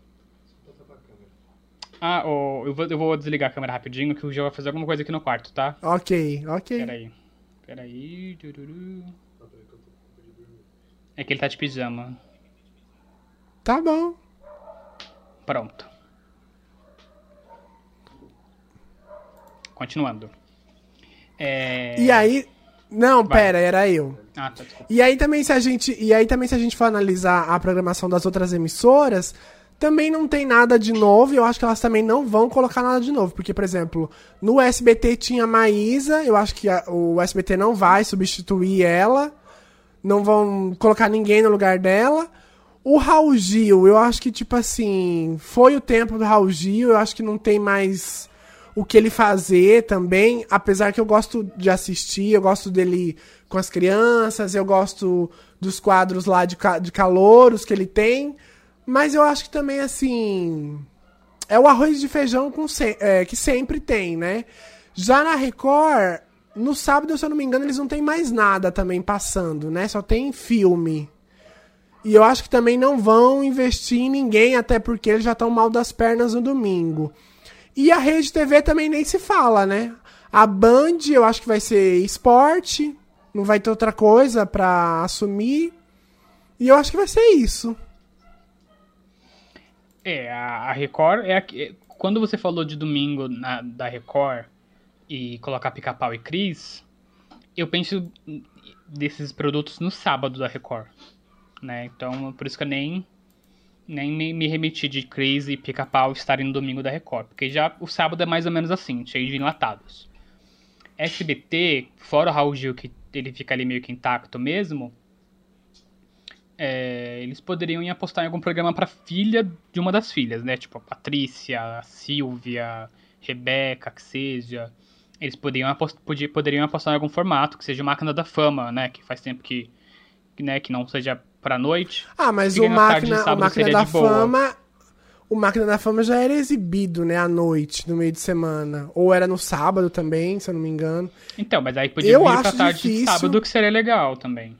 Eu vou desligar a câmera rapidinho, que o Gil vai fazer alguma coisa aqui no quarto, tá? Ok. Peraí. Tururu. É que ele tá de pijama. Tá bom. Pronto. Continuando. E aí... Não, Vai. pera, era eu. Tá, desculpa. E aí também se a gente for analisar a programação das outras emissoras, também não tem nada de novo, e eu acho que elas também não vão colocar nada de novo, porque, por exemplo, no SBT tinha Maísa, eu acho que o SBT não vai substituir ela, não vão colocar ninguém no lugar dela. O Raul Gil, eu acho que, tipo assim, foi o tempo do Raul Gil, eu acho que não tem mais o que ele fazer também, apesar que eu gosto de assistir, eu gosto dele com as crianças, eu gosto dos quadros lá de calouros que ele tem, mas eu acho que também, assim, é o arroz de feijão que sempre tem, né? Já na Record, no sábado, se eu não me engano, eles não tem mais nada também passando, né? Só tem filme. E eu acho que também não vão investir em ninguém, até porque eles já estão mal das pernas no domingo. E a Rede TV também nem se fala, né? A Band, eu acho que vai ser esporte, não vai ter outra coisa pra assumir. E eu acho que vai ser isso. A Record quando você falou de domingo da Record e colocar Pica-Pau e Cris, eu penso desses produtos no sábado da Record, né? Então, por isso que eu nem me remeti de Cris e Pica-Pau estarem no domingo da Record, porque já o sábado é mais ou menos assim, cheio de enlatados. SBT, fora o Raul Gil, que ele fica ali meio que intacto mesmo, eles poderiam ir apostar em algum programa pra filha de uma das filhas, né? Tipo a Patrícia, a Silvia, Rebeca, que seja. Eles poderiam apostar em algum formato, que seja Máquina da Fama, né? Que faz tempo que não seja pra noite. Ah, mas Fica o na tarde de Máquina sábado da seria de boa. Fama... O Máquina da Fama já era exibido, né, à noite, no meio de semana. Ou era no sábado também, se eu não me engano. Então, mas aí podia Eu vir pra acho tarde de difícil. sábado, que seria legal também.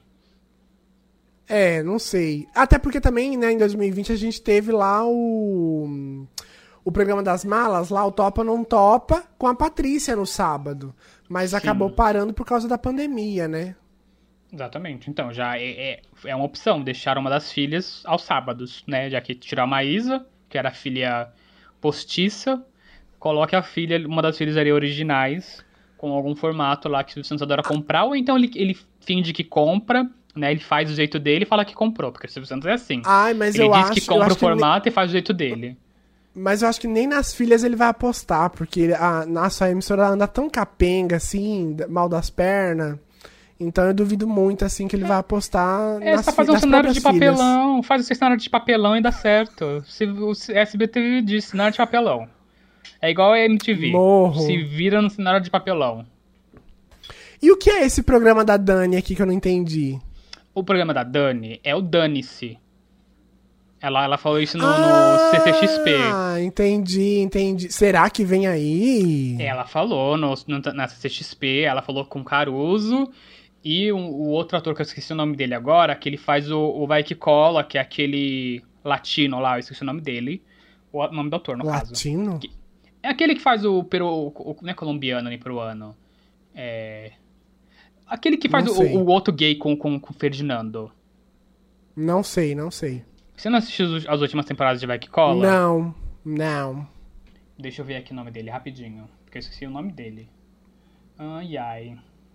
Não sei. Até porque também, né, em 2020 a gente teve lá o programa das malas, lá o Topa Não Topa, com a Patrícia no sábado. Mas acabou parando por causa da pandemia, né? Exatamente. Então, já é uma opção deixar uma das filhas aos sábados, né? Já que tirou a Maísa, que era a filha postiça, coloque a filha, uma das filhas ali originais, com algum formato lá que o Silvio Santos adora comprar, ou então ele finge que compra, né? Ele faz do jeito dele e fala que comprou, porque o Silvio Santos é assim. Ai, mas ele eu diz acho que compra eu o acho que formato e faz do jeito dele. Mas eu acho que nem nas filhas ele vai apostar, porque a emissora anda tão capenga, assim, mal das pernas. Então eu duvido muito, assim, que ele vai apostar nas só fazer um nas cenário de próprias filhas. papelão. Faz o cenário de papelão e dá certo. O SBT vive disso, cenário de papelão. É igual a MTV. Morro. Se vira no cenário de papelão. E o que é esse programa da Dani aqui que eu não entendi? O programa da Dani é o Dane-se. Ela falou isso no CCXP. Ah, entendi. Será que vem aí? Ela falou na CCXP, ela falou com o Caruso e o outro ator que eu esqueci o nome dele agora, que ele faz o Vai Que Cola, que é aquele latino lá, eu esqueci o nome dele. O nome do ator, no caso. Latino? É aquele que faz não é colombiano nem peruano. É. Aquele que faz o outro gay com o Ferdinando. Não sei. Você não assistiu as últimas temporadas de Vai Que Cola? Não. Deixa eu ver aqui o nome dele rapidinho, porque eu esqueci o nome dele. Ai.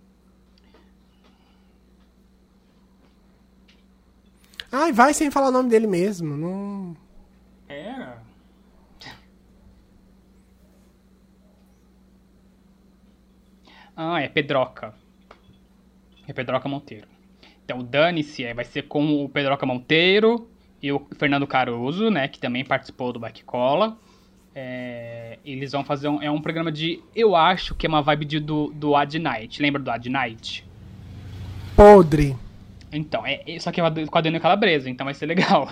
Ai, vai sem falar o nome dele mesmo. Não... Era? É Pedroca. É Pedroca Monteiro. Então, o Dane-se vai ser com o Pedroca Monteiro e o Fernando Caruso, né, que também participou do Vai Que Cola. Eles vão fazer um programa de... Eu acho que é uma vibe do Ad Night. Lembra do Ad Night? Podre. Então, só que é com a Dani Calabresa, então vai ser legal.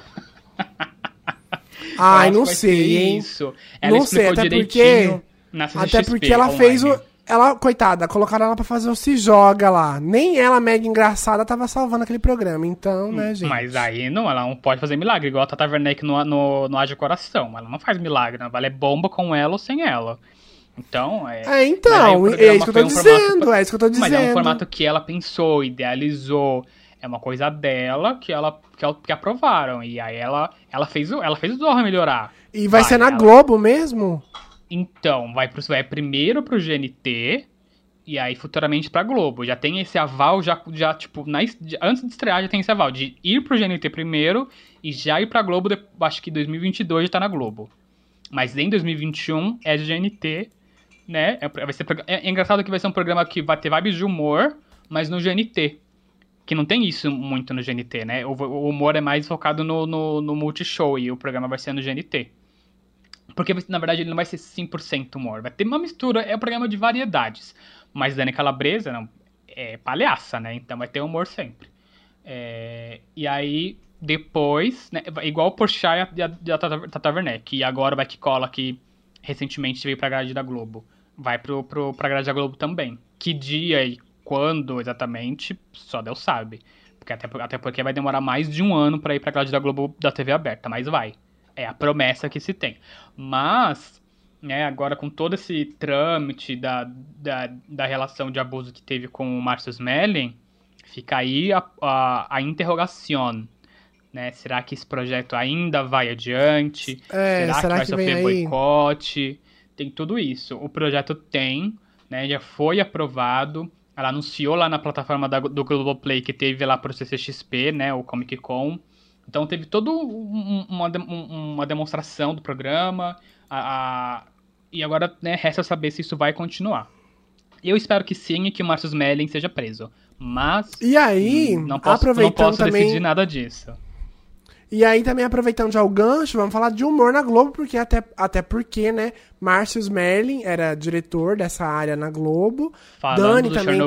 Ai, não sei, hein? Isso. Ela não sei, até porque... Até porque ela fez o... Ela, coitada, colocaram ela pra fazer o Se Joga lá. Nem ela, mega engraçada, tava salvando aquele programa. Então, né, gente? Mas aí ela não pode fazer milagre, igual a Tata Werneck no Haja Coração. Ela não faz milagre, né? Vale bomba com ela ou sem ela. Então, então, é isso que eu tô dizendo, é isso que eu tô dizendo. Mas é um formato que ela pensou, idealizou. É uma coisa dela que aprovaram. E aí ela fez o Zorra melhorar. E vai ser na Globo mesmo? Então, vai primeiro pro GNT e aí futuramente pra Globo. Já tem esse aval, já tipo, antes de estrear já tem esse aval de ir pro GNT primeiro e já ir pra Globo, acho que 2022 já tá na Globo. Mas em 2021 é GNT, né? É engraçado que vai ser um programa que vai ter vibes de humor, mas no GNT. Que não tem isso muito no GNT, né? O humor é mais focado no Multishow e o programa vai ser no GNT. Porque, na verdade, ele não vai ser 100% humor. Vai ter uma mistura, é um programa de variedades. Mas Dani Calabresa não, é palhaça, né? Então vai ter humor sempre. E aí, depois, né, igual o Porchat e a Tata Werneck. E agora o Vai Que Cola, que recentemente veio pra grade da Globo. Vai pra grade da Globo também. Que dia e quando exatamente, só Deus sabe. Porque até porque vai demorar mais de um ano pra ir pra grade da Globo da TV aberta, mas vai. É a promessa que se tem. Mas, né, agora com todo esse trâmite da relação de abuso que teve com o Márcio Smelling, fica aí a interrogação. Né? Será que esse projeto ainda vai adiante? Será que vai sofrer boicote? Tem tudo isso. O projeto tem, né, já foi aprovado. Ela anunciou lá na plataforma do Globoplay que teve lá pro CCXP, né, o Comic Con. Então teve toda uma demonstração do programa, e agora, né, resta saber se isso vai continuar. Eu espero que sim e que o Márcio Smelling seja preso. Mas e aí, não posso decidir nada disso. E aí também, aproveitando já o gancho, vamos falar de humor na Globo, porque até porque, né, Márcio Smelling era diretor dessa área na Globo. Falando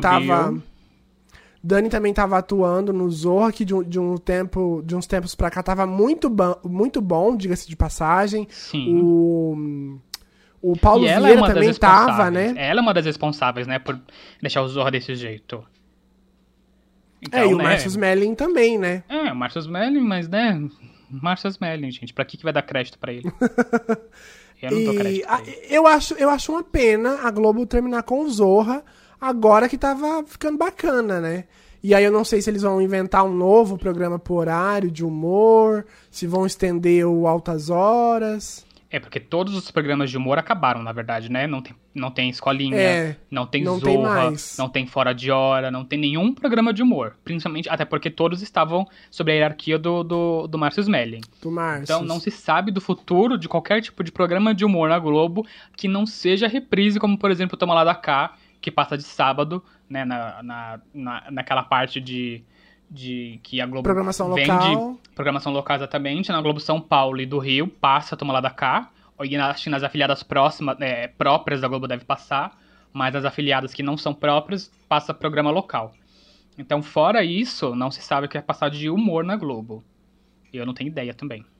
Dani também tava atuando no Zorra, que de uns tempos pra cá tava muito bom, diga-se de passagem. Sim. O Paulo Vieira também tava, né? Ela é uma das responsáveis, né, por deixar o Zorra desse jeito. Então, e o Márcio Smelling também, né? O Márcio Smelling, mas, né, Márcio Smelling, gente, pra que vai dar crédito pra ele? Eu não dou crédito pra ele. Eu acho uma pena a Globo terminar com o Zorra, agora que tava ficando bacana, né? E aí eu não sei se eles vão inventar um novo programa por horário de humor, se vão estender o Altas Horas. Porque todos os programas de humor acabaram, na verdade, né? Não tem Escolinha, não tem Zorra, não tem Fora de Hora, não tem nenhum programa de humor. Principalmente, até porque todos estavam sob a hierarquia do Márcio Smelling. Do Márcio. Então não se sabe do futuro de qualquer tipo de programa de humor na Globo que não seja reprise, como por exemplo o Toma Lá da Cá, que passa de sábado, né, naquela parte de que a Globo programação vende local. Programação local, exatamente. Na Globo São Paulo e do Rio passa Toma Lá da Cá, e nas afiliadas próprias da Globo deve passar, mas as afiliadas que não são próprias passa programa local. Então, fora isso, não se sabe o que é passar de humor na Globo. E eu não tenho ideia também.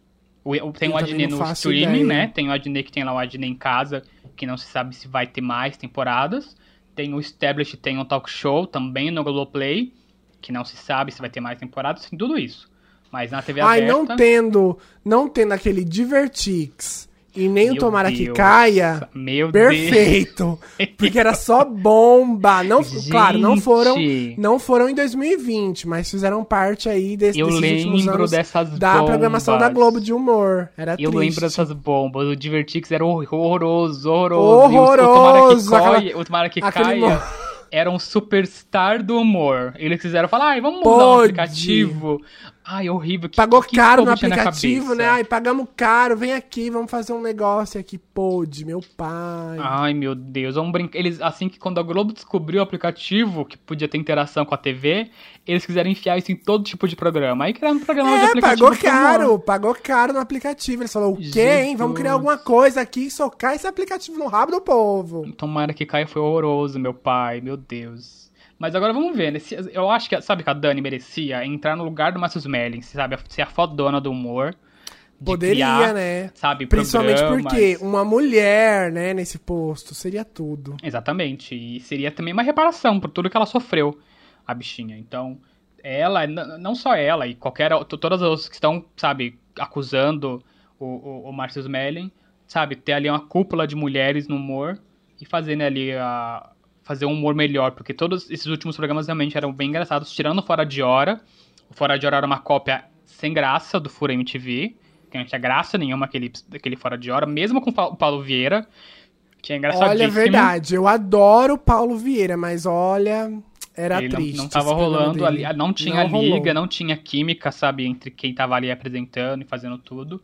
Tem o Eu também Adnet não no faço streaming, ideia. né? Tem o Adnet que tem lá o Adnet em casa, que não se sabe se vai ter mais temporadas. Tem o Established, tem o Talk Show também no Globoplay, que não se sabe se vai ter mais temporadas, tem tudo isso. Mas na TV Ai, aberta... não tendo aquele Divertix e nem o Meu Tomara que Deus. caia, Meu perfeito. Porque era só bomba. Não, claro, não Gente. foram em 2020, mas fizeram parte aí desses Eu últimos lembro anos dessas da programação da bombas. Globo de humor. Era Eu triste. lembro dessas bombas. O Divertix era horroroso. Horroroso, E o Tomara que aquele caia era um superstar do humor. Eles quiseram falar, ai, vamos mudar o Pode. aplicativo. Ai, horrível. Pagou que caro no povo tinha na aplicativo, cabeça? né? Ai, pagamos caro, vem aqui, vamos fazer um negócio aqui. Pôde, meu pai. Ai, meu Deus, vamos brincar. Eles, assim que quando a Globo descobriu o aplicativo, que podia ter interação com a TV, eles quiseram enfiar isso em todo tipo de programa. Aí criaram um programa de aplicativo. Pagou caro no aplicativo. Eles falaram, o quê, hein? Jesus. Vamos criar alguma coisa aqui e socar esse aplicativo no rabo do povo. Tomara que caia foi horroroso, meu pai, meu Deus. Mas agora vamos ver, né? Eu acho que, sabe que a Dani merecia entrar no lugar do Márcio Smelling, sabe? Ser a fodona do humor. De Poderia, criar, né? Sabe, Principalmente programas. porque uma mulher, né, nesse posto, seria tudo. Exatamente. E seria também uma reparação por tudo que ela sofreu, a bichinha. Então, ela, não só ela, e todas as outras que estão, sabe, acusando o Márcio Smelling, sabe, ter ali uma cúpula de mulheres no humor e fazendo ali fazer um humor melhor, porque todos esses últimos programas realmente eram bem engraçados, tirando o Fora de Hora. O Fora de Hora era uma cópia sem graça do Fura MTV, que não tinha graça nenhuma aquele Fora de Hora, mesmo com o Paulo Vieira, que é engraçadíssimo. Olha, é verdade, eu adoro o Paulo Vieira, mas olha, era Ele triste. não tava esse programa rolando ali, dele. não tinha Não liga, rolou. não tinha química, sabe, entre quem tava ali apresentando e fazendo tudo.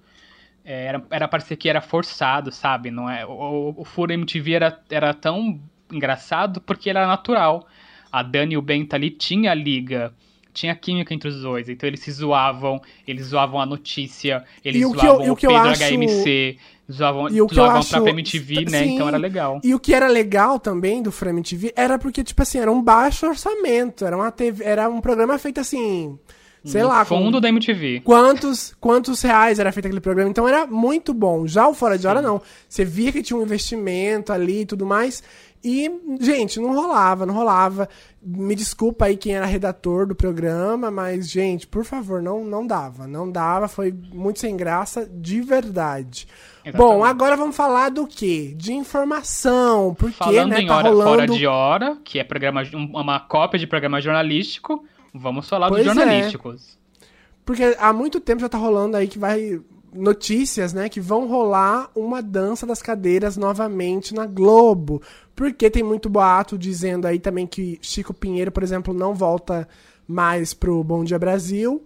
Era parecer que era forçado, sabe? Não é, o Fura MTV era tão engraçado porque ele era natural. A Dani e o Bento ali tinha liga, tinha química entre os dois. Então eles zoavam a notícia, eles E o que zoavam eu- o o que eu Pedro acho- HMC, zoavam E o que eu a acho- própria MTV, né? sim, Então era legal. E o que era legal também do Frame TV era porque, tipo assim, era um baixo orçamento. Era uma TV, era um programa feito assim, sei lá, com Fundo da MTV. quantos reais era feito aquele programa. Então era muito bom. Já o Fora de Hora, não. Você via que tinha um investimento ali e tudo mais. E, gente, não rolava. Me desculpa aí quem era redator do programa, mas, gente, por favor, não dava. Não dava, foi muito sem graça, de verdade. Exatamente. Bom, agora vamos falar do quê? De informação, porque, Falando né, em tá Hora rolando... Fora de Hora, que é uma cópia de programa jornalístico, vamos falar Pois dos é. jornalísticos. Porque há muito tempo já tá rolando aí que vai... Notícias, né, que vão rolar uma dança das cadeiras novamente na Globo. Porque tem muito boato dizendo aí também que Chico Pinheiro, por exemplo, não volta mais pro Bom Dia Brasil.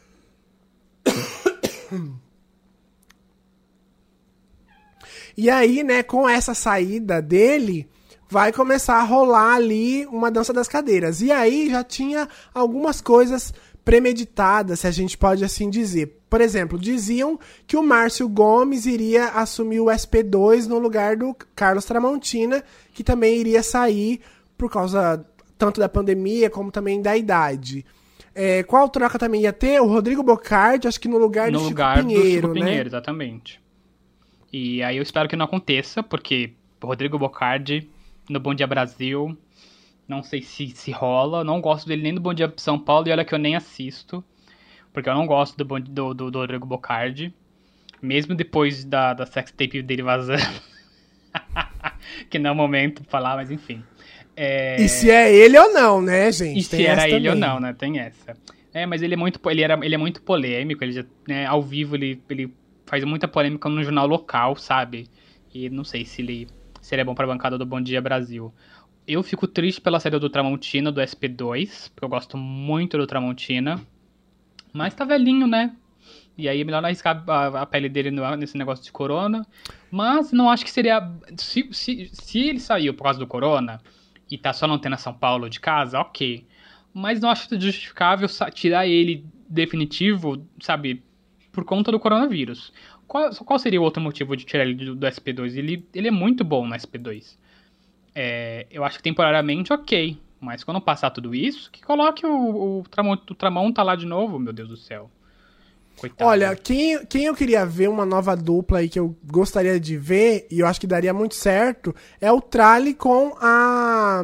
E aí, né, com essa saída dele, vai começar a rolar ali uma dança das cadeiras. E aí já tinha algumas coisas premeditadas, se a gente pode assim dizer. Por exemplo, diziam que o Márcio Gomes iria assumir o SP2 no lugar do Carlos Tramontina, que também iria sair por causa tanto da pandemia como também da idade. Qual troca também ia ter? O Rodrigo Bocardi, acho que no lugar do Chico Pinheiro, do Chico né? Pinheiro, exatamente. E aí eu espero que não aconteça, porque o Rodrigo Bocardi no Bom Dia Brasil, não sei se rola, não gosto dele nem do Bom Dia São Paulo, e olha que eu nem assisto, porque eu não gosto do Rodrigo Bocardi, mesmo depois da sextape dele vazando, que não é o momento pra falar, mas enfim. E se é ele ou não, né, gente? E se Tem era essa ele ou também. não, né? Tem essa. Mas ele é muito polêmico, ele já, né, ao vivo ele faz muita polêmica no jornal local, sabe? E não sei se ele é bom pra bancada do Bom Dia Brasil. Eu fico triste pela saída do Tramontina, do SP2, porque eu gosto muito do Tramontina. Mas tá velhinho, né? E aí é melhor não arriscar a pele dele nesse negócio de corona. Mas não acho que seria... Se ele saiu por causa do corona e tá só não tendo São Paulo de casa, ok. Mas não acho justificável tirar ele definitivo, sabe, por conta do coronavírus. Qual seria o outro motivo de tirar ele do SP2? Ele é muito bom no SP2. Eu acho que temporariamente ok. Mas quando passar tudo isso, que coloque o Tramon tá lá de novo, meu Deus do céu. Coitado. Olha, quem eu queria ver uma nova dupla aí que eu gostaria de ver, e eu acho que daria muito certo, é o Trali com a...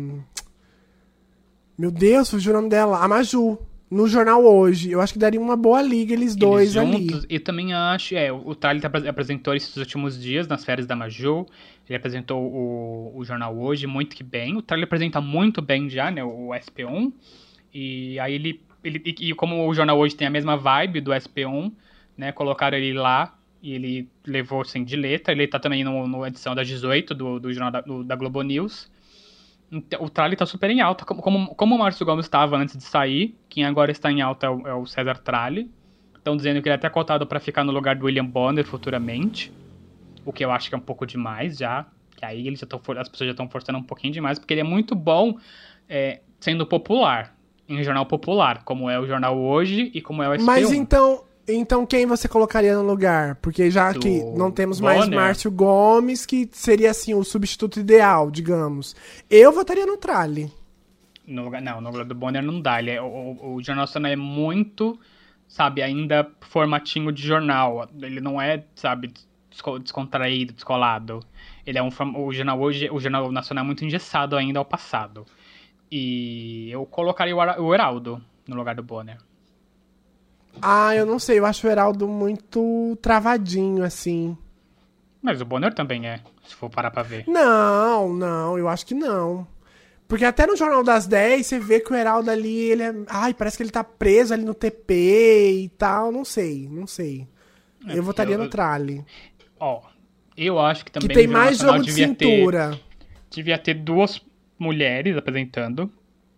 Meu Deus, fugiu o nome dela. A Maju. No Jornal Hoje. Eu acho que daria uma boa liga eles dois juntos, ali. Eu também acho. O Trali apresentou esses últimos dias nas férias da Maju. Ele apresentou o Jornal Hoje muito que bem. O Trali apresenta muito bem já, né? O SP1. E aí e como o Jornal Hoje tem a mesma vibe do SP1, né? Colocaram ele lá e ele levou assim de letra. Ele tá também no edição das 18 do Jornal da Globo News. Então, o Trali tá super em alta, como o Márcio Gomes estava antes de sair. Quem agora está em alta é o César Trali. Estão dizendo que ele é até cotado para ficar no lugar do William Bonner futuramente. O que eu acho que é um pouco demais já. Que aí as pessoas já estão forçando um pouquinho demais. Porque ele é muito bom sendo popular. Em jornal popular. Como é o Jornal Hoje e como é o SP1. Mas então quem você colocaria no lugar? Porque já que não temos mais Márcio Gomes, que seria assim o substituto ideal, digamos. Eu votaria no Trali. No lugar do Bonner não dá. O Jornal Nacional é muito, sabe, ainda formatinho de jornal. Ele não é, sabe, descontraído, descolado. Ele é o Jornal Hoje, o Jornal Nacional é muito engessado ainda ao passado. E eu colocaria o Heraldo no lugar do Bonner. Ah, eu não sei, eu acho o Heraldo muito travadinho, assim. Mas o Bonner também é, se for parar pra ver. Não, eu acho que não. Porque até no Jornal das 10, você vê que o Heraldo ali, ele é... Ai, parece que ele tá preso ali no TP e tal, não sei. Eu votaria no Trali. Ó, eu acho que também... Que tem mais jogo de cintura. Devia ter 2 mulheres apresentando.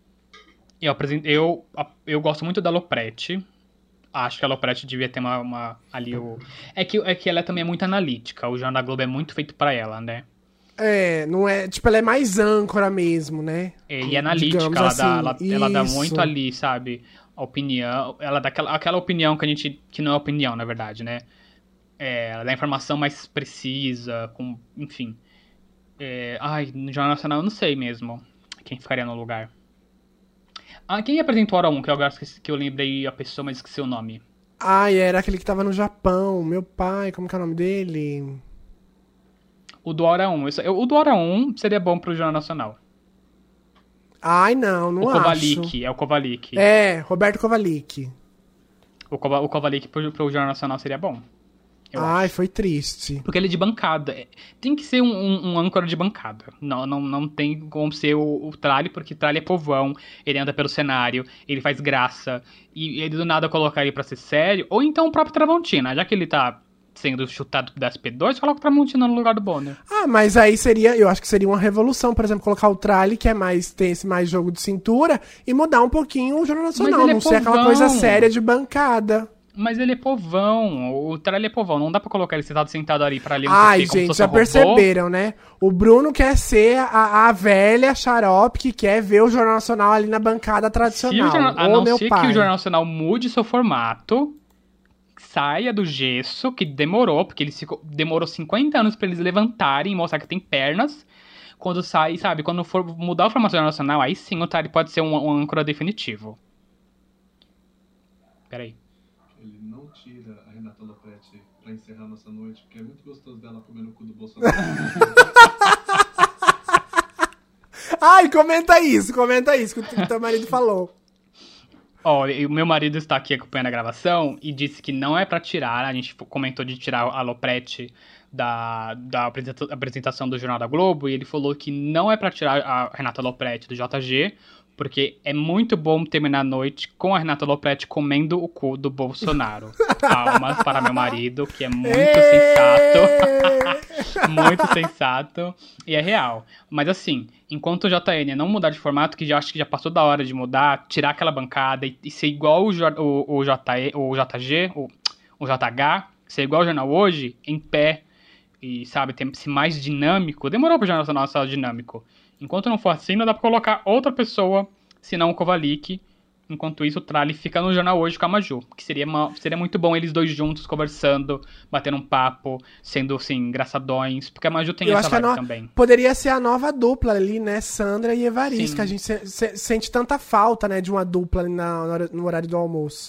Eu gosto muito da Lopretti. Acho que a Lopretti devia ter ali o... É que ela também é muito analítica. O Jornal da Globo é muito feito pra ela, né? Não é... Tipo, ela é mais âncora mesmo, né? E analítica, ela dá muito ali, sabe? A opinião... Ela dá aquela opinião que não é opinião, na verdade, né? Ela dá informação mais precisa, enfim. No Jornal Nacional eu não sei mesmo quem ficaria no lugar. Quem apresentou Hora 1, que eu agora esqueci, que eu lembrei a pessoa, mas esqueci o nome. Era aquele que tava no Japão. Meu pai, como que é o nome dele? O do Hora 1. O do Hora 1 seria bom pro Jornal Nacional. Não acho. O Kovalik. Roberto Kovalik. O Kovalik pro Jornal Nacional seria bom. Foi triste. Porque ele é de bancada. Tem que ser um âncora de bancada. Não tem como ser o Trali, porque Trali é povão. Ele anda pelo cenário, ele faz graça. E ele do nada colocar ele pra ser sério. Ou então o próprio Tramontina. Já que ele tá sendo chutado da SP2, coloca o Tramontina no lugar do Bonner. Mas aí eu acho que seria uma revolução, por exemplo, colocar o Trali, que tem esse mais jogo de cintura, e mudar um pouquinho o Jornal Nacional. Não ser aquela coisa séria de bancada. Mas ele é povão, o Trali é povão, não dá pra colocar ele sentado ali pra ler gente, já perceberam, né? O Bruno quer ser a velha xarope que quer ver o Jornal Nacional ali na bancada tradicional. A não ser que o Jornal Nacional mude seu formato, saia do gesso, que demorou, porque demorou 50 anos pra eles levantarem e mostrar que tem pernas. Quando sai, sabe, quando for mudar o formato do Jornal Nacional, aí sim o Trali pode ser um âncora definitivo. Peraí. Ele não tira a Renata Lopretti pra encerrar nossa noite, porque é muito gostoso dela comendo o cu do Bolsonaro. Comenta isso que o teu marido falou. O meu marido está aqui acompanhando a gravação e disse que não é pra tirar, a gente comentou de tirar a Lopretti da apresentação do Jornal da Globo, e ele falou que não é pra tirar a Renata Lopretti do JG, porque é muito bom terminar a noite com a Renata Lopretti comendo o cu do Bolsonaro. Palmas para meu marido, que é muito sensato. Muito sensato. E é real. Mas assim, enquanto o JN não mudar de formato, que acho que já passou da hora de mudar, tirar aquela bancada e ser igual o JG, o JH, ser igual ao Jornal Hoje, em pé, e sabe, ser mais dinâmico, demorou pro Jornal Nacional ser dinâmico. Enquanto não for assim, não dá pra colocar outra pessoa, senão o Kovalik. Enquanto isso, o Trali fica no Jornal Hoje com a Maju. Que seria muito bom eles dois juntos, conversando, batendo um papo, sendo, assim, engraçadões. Porque a Maju tem essa vibe também. Poderia ser a nova dupla ali, né? Sandra e Evaristo, que a gente sente tanta falta, né? De uma dupla ali no horário do almoço.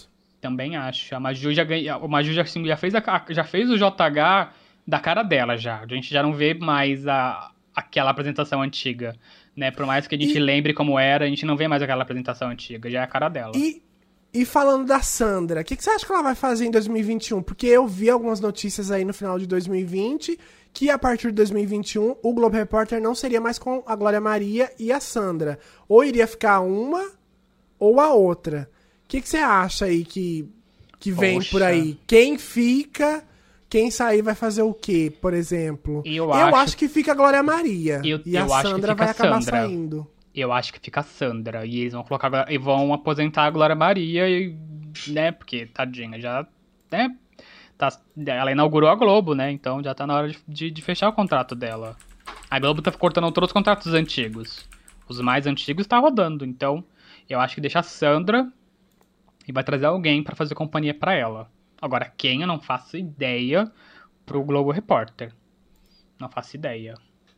Também acho. A Maju o Maju já fez o JH da cara dela já. A gente já não vê mais aquela apresentação antiga, né? Por mais que a gente lembre como era, a gente não vê mais aquela apresentação antiga. Já é a cara dela. E falando da Sandra, o que você acha que ela vai fazer em 2021? Porque eu vi algumas notícias aí no final de 2020 que a partir de 2021 o Globo Repórter não seria mais com a Glória Maria e a Sandra. Ou iria ficar uma ou a outra. O que você acha aí que vem por aí? Quem fica, quem sair vai fazer o quê, por exemplo? Eu acho que fica a Glória Maria. E a Sandra vai acabar saindo. Eu acho que fica a Sandra. E eles vão colocar e vão aposentar a Glória Maria, né? Porque, tadinha, já. Né, ela inaugurou a Globo, né? Então já tá na hora de fechar o contrato dela. A Globo tá cortando todos os contratos antigos. Os mais antigos tá rodando. Então, eu acho que deixa a Sandra e vai trazer alguém pra fazer companhia pra ela. Agora, quem eu não faço ideia pro Globo Repórter. Não faço ideia.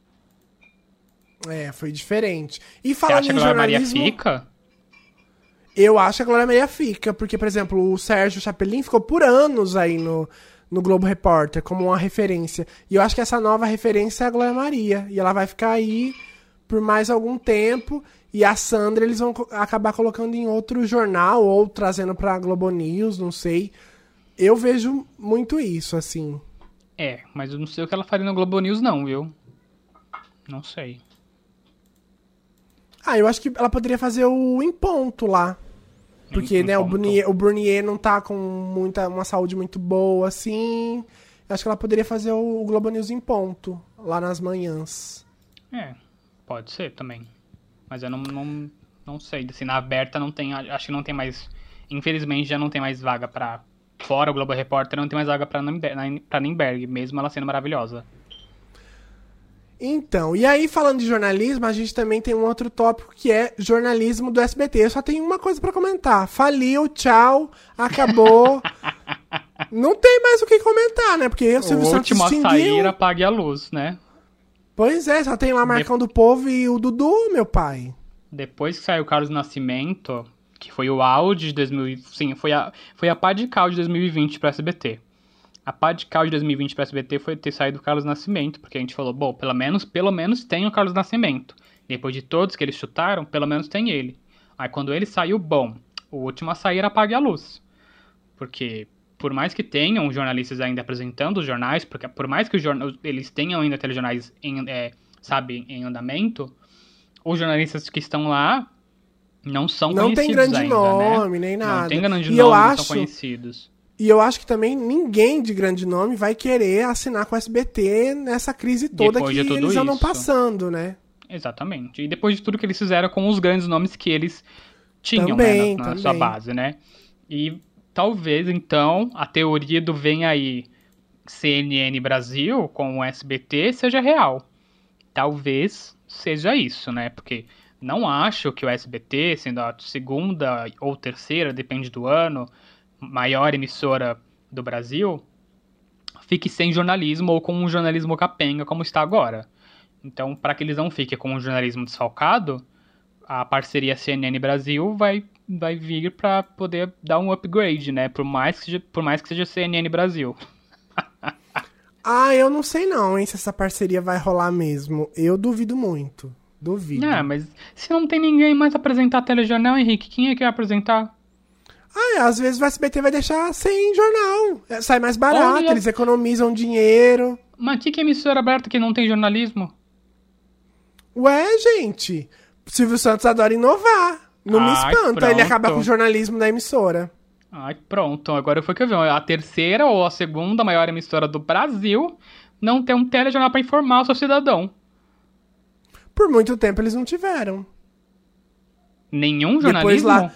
Foi diferente. E falando Você acha que a Glória Maria fica? Eu acho que a Glória Maria fica, porque, por exemplo, o Sérgio Chapelin ficou por anos aí no Globo Repórter, como uma referência. E eu acho que essa nova referência é a Glória Maria. E ela vai ficar aí por mais algum tempo. E a Sandra eles vão acabar colocando em outro jornal, ou trazendo pra Globo News, não sei. Eu vejo muito isso, assim. Mas eu não sei o que ela faria no Globo News, não, viu? Não sei. Eu acho que ela poderia fazer o Em Ponto lá. Porque, né, o Burnier não tá com uma saúde muito boa, assim. Eu acho que ela poderia fazer o Globo News Em Ponto, lá nas manhãs. Pode ser também. Mas eu não sei. Assim, na aberta não tem. Acho que não tem mais. Infelizmente já não tem mais vaga pra. Fora o Globo Repórter, não tem mais vaga pra Nemberg, mesmo ela sendo maravilhosa. Então, e aí falando de jornalismo, a gente também tem um outro tópico que é jornalismo do SBT. Eu só tenho uma coisa pra comentar. Faliu, tchau, acabou. Não tem mais o que comentar, né? Porque o Silvio Santos extinguiu. O último a sair, apague a luz, né? Pois é, só tem lá Marcão do Povo e o Dudu, meu pai. Depois que saiu o Carlos Nascimento, que foi o auge de 2020... Sim, foi a pá de cal de 2020 pro SBT. A pá de cal de 2020 para SBT foi ter saído o Carlos Nascimento, porque a gente falou, bom, pelo menos tem o Carlos Nascimento. Depois de todos que eles chutaram, pelo menos tem ele. Aí quando ele saiu, bom, o último a sair apague a luz. Porque por mais que tenham jornalistas ainda apresentando os jornais, porque por mais que eles tenham ainda telejornais em andamento, os jornalistas que estão lá não são conhecidos ainda, não tem grande ainda, nome, né? Nem nada. Não tem grande nome, não são conhecidos. E eu acho que também ninguém de grande nome vai querer assinar com o SBT nessa crise toda que eles andam passando, né? Exatamente. E depois de tudo que eles fizeram com os grandes nomes que eles tinham, também, né, na sua base, né? E talvez, então, a teoria do vem aí CNN Brasil com o SBT seja real. Talvez seja isso, né? Porque não acho que o SBT, sendo a segunda ou terceira, depende do ano, maior emissora do Brasil, fique sem jornalismo ou com um jornalismo capenga como está agora. Então, para que eles não fiquem com um jornalismo desfalcado, a parceria CNN Brasil vai vir para poder dar um upgrade, né? Por mais que seja CNN Brasil. Eu não sei não, hein, se essa parceria vai rolar mesmo. Eu duvido muito. Duvido. Mas se não tem ninguém mais apresentar telejornal, Henrique, quem é que vai apresentar? Às vezes o SBT vai deixar sem jornal. Sai mais barato, eles economizam dinheiro. Mas que emissora aberta que não tem jornalismo? Ué, gente, o Silvio Santos adora inovar. Não me espanta ele acabar com o jornalismo da emissora. Pronto. Agora foi que eu vi. A terceira ou a segunda maior emissora do Brasil não tem um telejornal pra informar o seu cidadão. Por muito tempo eles não tiveram. Nenhum jornalismo?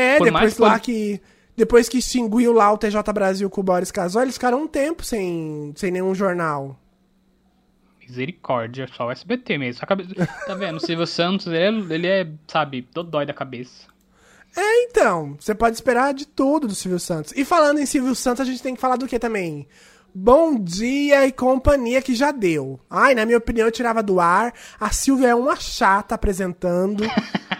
Depois que extinguiu lá o TJ Brasil com o Boris Casoy, eles ficaram um tempo sem nenhum jornal. Misericórdia, só o SBT mesmo. Tá vendo? O Silvio Santos, ele é, sabe, dodói da cabeça. Então, você pode esperar de tudo do Silvio Santos. E falando em Silvio Santos, a gente tem que falar do que também? Bom Dia e Companhia, que já deu. Na minha opinião, eu tirava do ar. A Silvia é uma chata apresentando.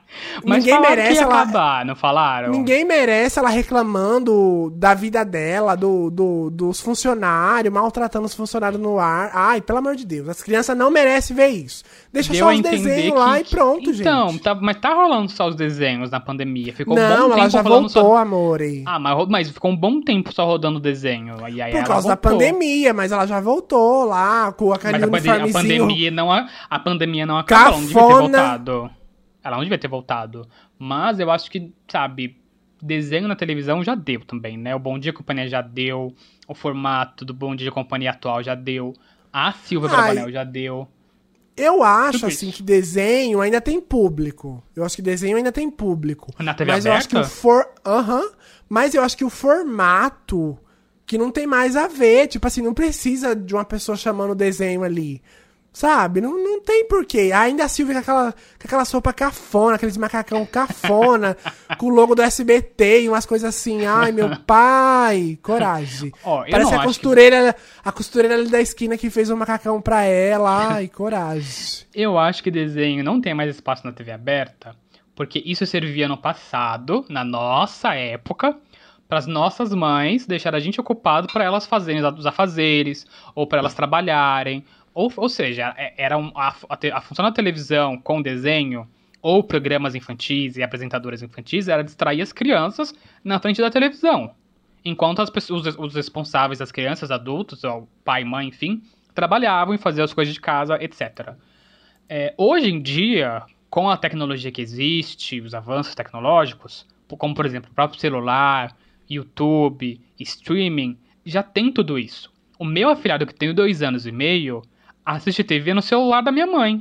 Mas ninguém falaram merece que ia ela... acabar, não falaram? Ninguém merece ela reclamando da vida dela, dos funcionários, maltratando os funcionários no ar. Ai, pelo amor de Deus, as crianças não merecem ver isso. Deixa Deu só a os entender desenhos que... lá e pronto, então, gente. mas tá rolando só os desenhos na pandemia. Ficou um Não, bom ela tempo já rolando voltou, só... amor. Ah, mas ficou um bom tempo só rodando o desenho. E aí Por ela causa da voltou. pandemia, mas ela já voltou lá com aquele Mas uniformezinho. a pandemia não acabou, ela não devia ter Cafona. voltado. Ela não devia ter voltado. Mas eu acho que, sabe, desenho na televisão já deu também, né? O Bom Dia e Companhia já deu. O formato do Bom Dia e Companhia atual já deu. A Silvia Bravanel já deu. Eu acho, Tudo assim, isso. que desenho ainda tem público. Eu acho que desenho ainda tem público. Na TV mas eu acho que aberta? Mas eu acho que o formato que não tem mais a ver. Tipo assim, não precisa de uma pessoa chamando o desenho ali. Sabe? Não tem porquê. Ainda a Silvia com aquela sopa cafona, aqueles macacão cafona, com o logo do SBT e umas coisas assim. Ai, meu pai! Coragem. Ó, eu Parece não a acho costureira ali da esquina que fez um macacão pra ela. Ai, coragem. Eu acho que desenho não tem mais espaço na TV aberta, porque isso servia no passado, na nossa época, para as nossas mães deixar a gente ocupado para elas fazerem os afazeres, ou para elas trabalharem. Ou seja, a função da televisão com desenho, ou programas infantis e apresentadoras infantis, era distrair as crianças na frente da televisão. Enquanto os responsáveis, as crianças, adultos, ou pai, mãe, enfim, trabalhavam e faziam as coisas de casa, etc. Hoje em dia, com a tecnologia que existe, os avanços tecnológicos, como, por exemplo, o próprio celular, YouTube, streaming, já tem tudo isso. O meu afilhado, que tem 2 anos e meio, assiste TV no celular da minha mãe.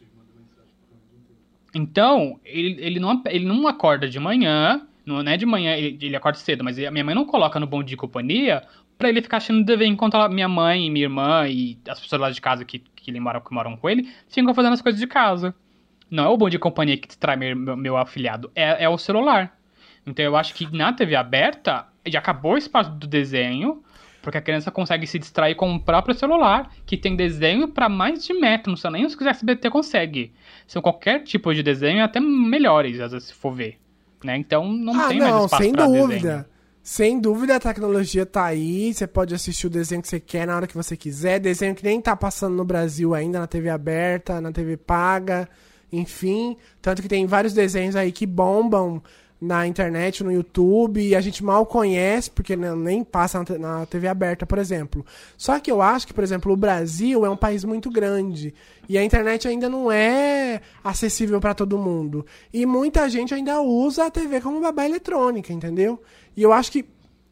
Então, ele não acorda de manhã, não é de manhã, ele acorda cedo, mas a minha mãe não coloca no Bom Dia e Companhia pra ele ficar assistindo TV enquanto minha mãe e minha irmã e as pessoas lá de casa que moram com ele ficam fazendo as coisas de casa. Não é o Bom Dia e Companhia que distrai meu afilhado, é o celular. Então eu acho que na TV aberta já acabou o espaço do desenho, porque a criança consegue se distrair com o próprio celular, que tem desenho para mais de metro, não sei nem os que o SBT consegue. São qualquer tipo de desenho, até melhores, às vezes, se for ver. Né? Então não tem mais espaço para desenho. Sem dúvida a tecnologia tá aí, você pode assistir o desenho que você quer na hora que você quiser, desenho que nem tá passando no Brasil ainda, na TV aberta, na TV paga, enfim. Tanto que tem vários desenhos aí que bombam na internet, no YouTube, e a gente mal conhece, porque nem passa na TV aberta, por exemplo. Só que eu acho que, por exemplo, o Brasil é um país muito grande, e a internet ainda não é acessível para todo mundo. E muita gente ainda usa a TV como babá eletrônica, entendeu? E eu acho que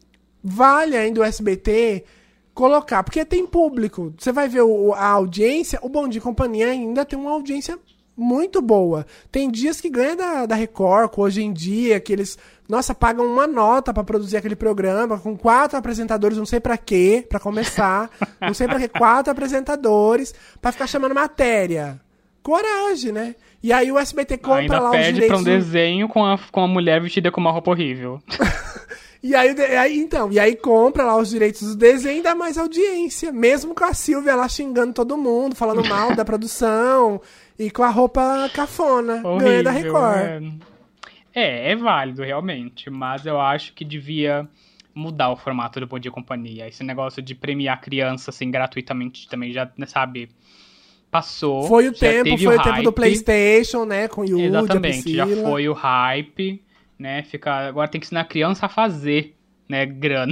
vale ainda o SBT colocar, porque tem público. Você vai ver a audiência, o Bom Dia e Companhia ainda tem uma audiência muito boa. Tem dias que ganha da Record, hoje em dia, que eles, nossa, pagam uma nota pra produzir aquele programa, com 4 apresentadores, não sei pra quê, pra começar, não sei pra quê, 4 apresentadores, pra ficar chamando matéria. Coragem, né? E aí o SBT compra ainda lá os pede direitos... pra um desenho com a mulher vestida com uma roupa horrível. E aí compra lá os direitos do desenho e dá mais audiência. Mesmo com a Silvia lá xingando todo mundo, falando mal da produção e com a roupa cafona, Horrível, ganha da Record. É válido, realmente. Mas eu acho que devia mudar o formato do Bom Dia e Companhia. Esse negócio de premiar criança assim gratuitamente também já, sabe, passou. Foi o tempo hype. do PlayStation, né? Com o Yudi, Exatamente, a já foi o hype. Né, agora tem que ensinar a criança a fazer, né, grana.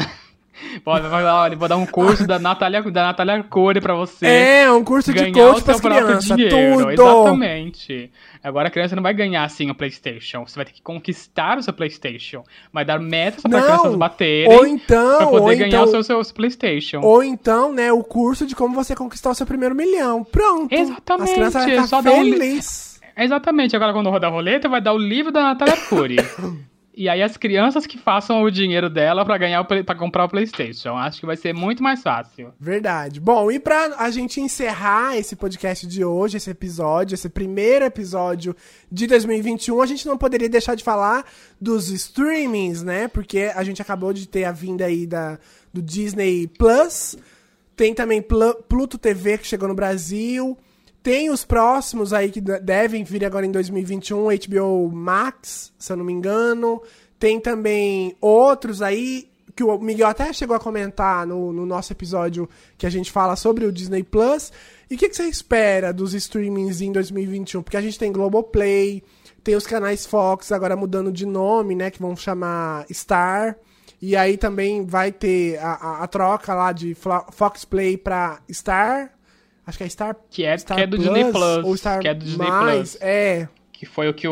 Olha, vou dar um curso da Natália Core pra você. Um curso de ganhar coach pras crianças, tudo. Exatamente. Agora a criança não vai ganhar assim o PlayStation. Você vai ter que conquistar o seu PlayStation. Vai dar metas pra crianças baterem pra poder ganhar o seu PlayStation. Ou então, né, o curso de como você conquistar o seu primeiro milhão. Pronto. Exatamente. As crianças vão ficar felizes. Exatamente, agora quando rodar a roleta vai dar o livro da Natália Cury. E aí as crianças que façam o dinheiro dela pra comprar o PlayStation. Acho que vai ser muito mais fácil. Verdade. Bom, e pra a gente encerrar esse podcast de hoje, esse primeiro episódio de 2021, a gente não poderia deixar de falar dos streamings, né? Porque a gente acabou de ter a vinda aí do Disney Plus. Tem também Pluto TV que chegou no Brasil. Tem os próximos aí que devem vir agora em 2021, HBO Max, se eu não me engano. Tem também outros aí, que o Miguel até chegou a comentar no nosso episódio que a gente fala sobre o Disney Plus. E o que você espera dos streamings em 2021? Porque a gente tem Globoplay, tem os canais Fox agora mudando de nome, né, que vão chamar Star. E aí também vai ter a troca lá de Fox Play pra Star. Acho que é Star, Star que é do Plus, Disney Plus. ou Star Que é do Disney Mais, Plus. Que foi o que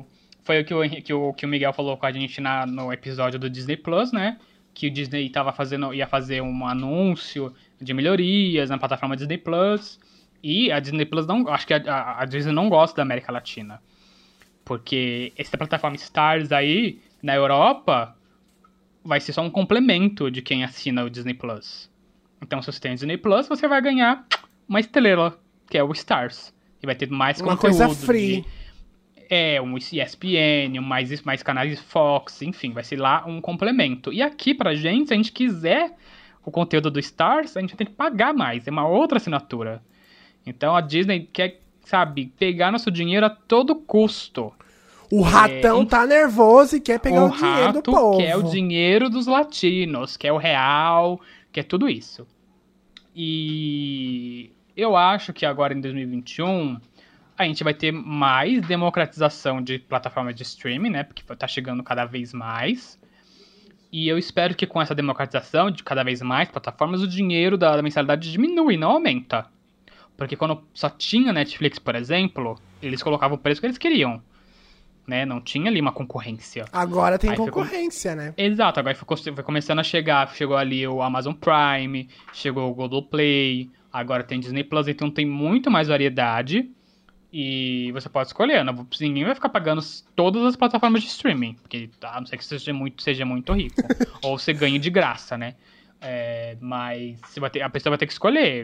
o Miguel falou com a gente no episódio do Disney Plus, né? Que o Disney ia fazer um anúncio de melhorias na plataforma Disney Plus. E a Disney Plus acho que a Disney não gosta da América Latina. Porque essa plataforma Stars aí, na Europa, vai ser só um complemento de quem assina o Disney Plus. Então, se você tem o Disney Plus, você vai ganhar uma estrela, que é o Stars. E vai ter mais uma conteúdo. Coisa free. Um ESPN, mais canais Fox, enfim, vai ser lá um complemento. E aqui, pra gente, se a gente quiser o conteúdo do Stars, a gente tem que pagar mais. É uma outra assinatura. Então, a Disney quer, sabe, pegar nosso dinheiro a todo custo. O ratão tá nervoso e quer pegar o dinheiro do povo. Quer o dinheiro dos latinos, quer o real, quer tudo isso. E eu acho que agora em 2021 a gente vai ter mais democratização de plataformas de streaming, né? Porque tá chegando cada vez mais. E eu espero que com essa democratização de cada vez mais plataformas, o dinheiro da mensalidade diminui, não aumenta. Porque quando só tinha Netflix, por exemplo, eles colocavam o preço que eles queriam. Né? Não tinha ali uma concorrência. Agora tem concorrência, né? Exato, agora foi começando a chegar. Chegou ali o Amazon Prime, chegou o Globoplay, agora tem Disney Plus, então tem muito mais variedade. E você pode escolher, ninguém vai ficar pagando todas as plataformas de streaming, porque a não ser que seja muito rico. Ou você ganhe de graça, né? Mas a pessoa vai ter que escolher.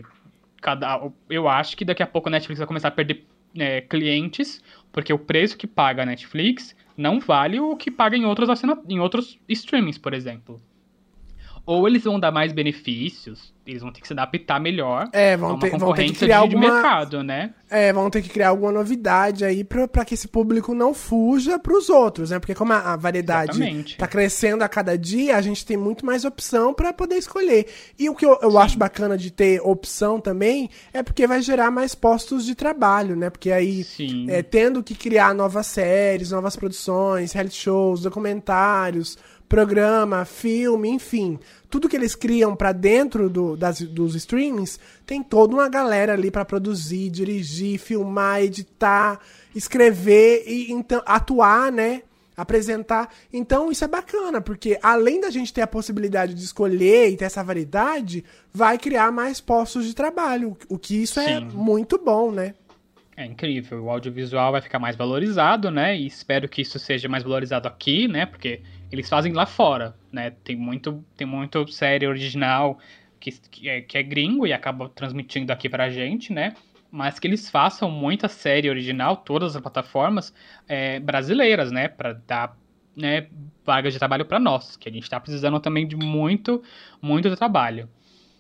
Eu acho que daqui a pouco a Netflix vai começar a perder clientes, porque o preço que paga a Netflix não vale o que paga em outros streamings, por exemplo. Ou eles vão dar mais benefícios, eles vão ter que se adaptar melhor a uma concorrência de mercado, né? Vão ter que criar alguma novidade aí pra que esse público não fuja pros outros, né? Porque como a variedade tá crescendo a cada dia, a gente tem muito mais opção pra poder escolher. E o que eu acho bacana de ter opção também é porque vai gerar mais postos de trabalho, né? Porque aí, tendo que criar novas séries, novas produções, reality shows, documentários, programa, filme, enfim, tudo que eles criam pra dentro dos streamings, tem toda uma galera ali pra produzir, dirigir, filmar, editar, escrever e então atuar, né? Apresentar. Então isso é bacana, porque além da gente ter a possibilidade de escolher e ter essa variedade, vai criar mais postos de trabalho, o que isso é muito bom, né? É incrível, o audiovisual vai ficar mais valorizado, né? E espero que isso seja mais valorizado aqui, né? Porque eles fazem lá fora, né? Tem muito série original que é gringo e acaba transmitindo aqui pra gente, né? Mas que eles façam muita série original, todas as plataformas brasileiras, né? Pra dar, né, vagas de trabalho pra nós, que a gente tá precisando também de muito, muito trabalho.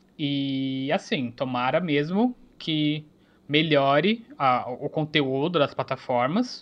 E assim, tomara mesmo que melhore o conteúdo das plataformas.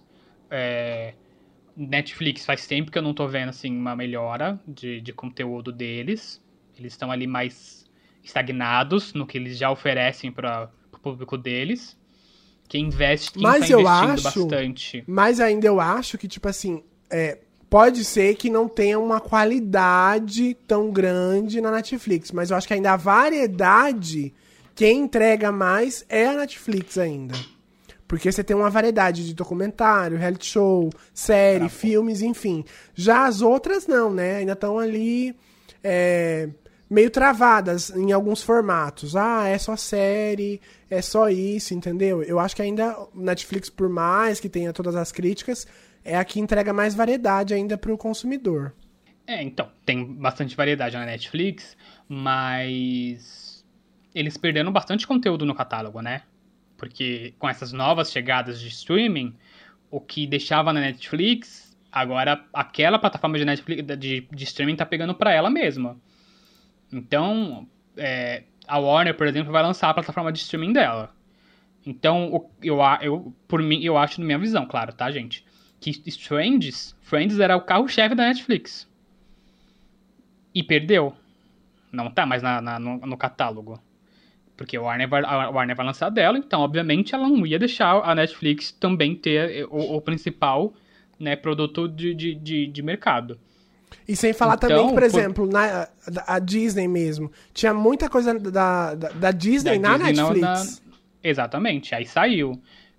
Netflix faz tempo que eu não tô vendo assim, uma melhora de conteúdo deles. Eles estão ali mais estagnados no que eles já oferecem para o público deles. Quem tá investindo bastante. Mas ainda eu acho que, tipo assim, pode ser que não tenha uma qualidade tão grande na Netflix, mas eu acho que ainda a variedade, quem entrega mais é a Netflix ainda. Porque você tem uma variedade de documentário, reality show, série, filmes, enfim. Já as outras não, né? Ainda estão ali meio travadas em alguns formatos. É só série, é só isso, entendeu? Eu acho que ainda Netflix, por mais que tenha todas as críticas, é a que entrega mais variedade ainda para o consumidor. Então, tem bastante variedade na Netflix, mas eles perderam bastante conteúdo no catálogo, né? Porque com essas novas chegadas de streaming, o que deixava na Netflix, agora aquela plataforma de Netflix de streaming tá pegando pra ela mesma. Então, a Warner, por exemplo, vai lançar a plataforma de streaming dela. Então, por mim, eu acho, na minha visão, claro, tá, gente? Que Friends era o carro-chefe da Netflix. E perdeu. Não tá mais no catálogo. Porque a Warner vai lançar dela, então, obviamente, ela não ia deixar a Netflix também ter o principal, né, produto de mercado. E sem falar Então, também que, por exemplo, a Disney mesmo, tinha muita coisa da Disney na Netflix. Exatamente, aí saiu.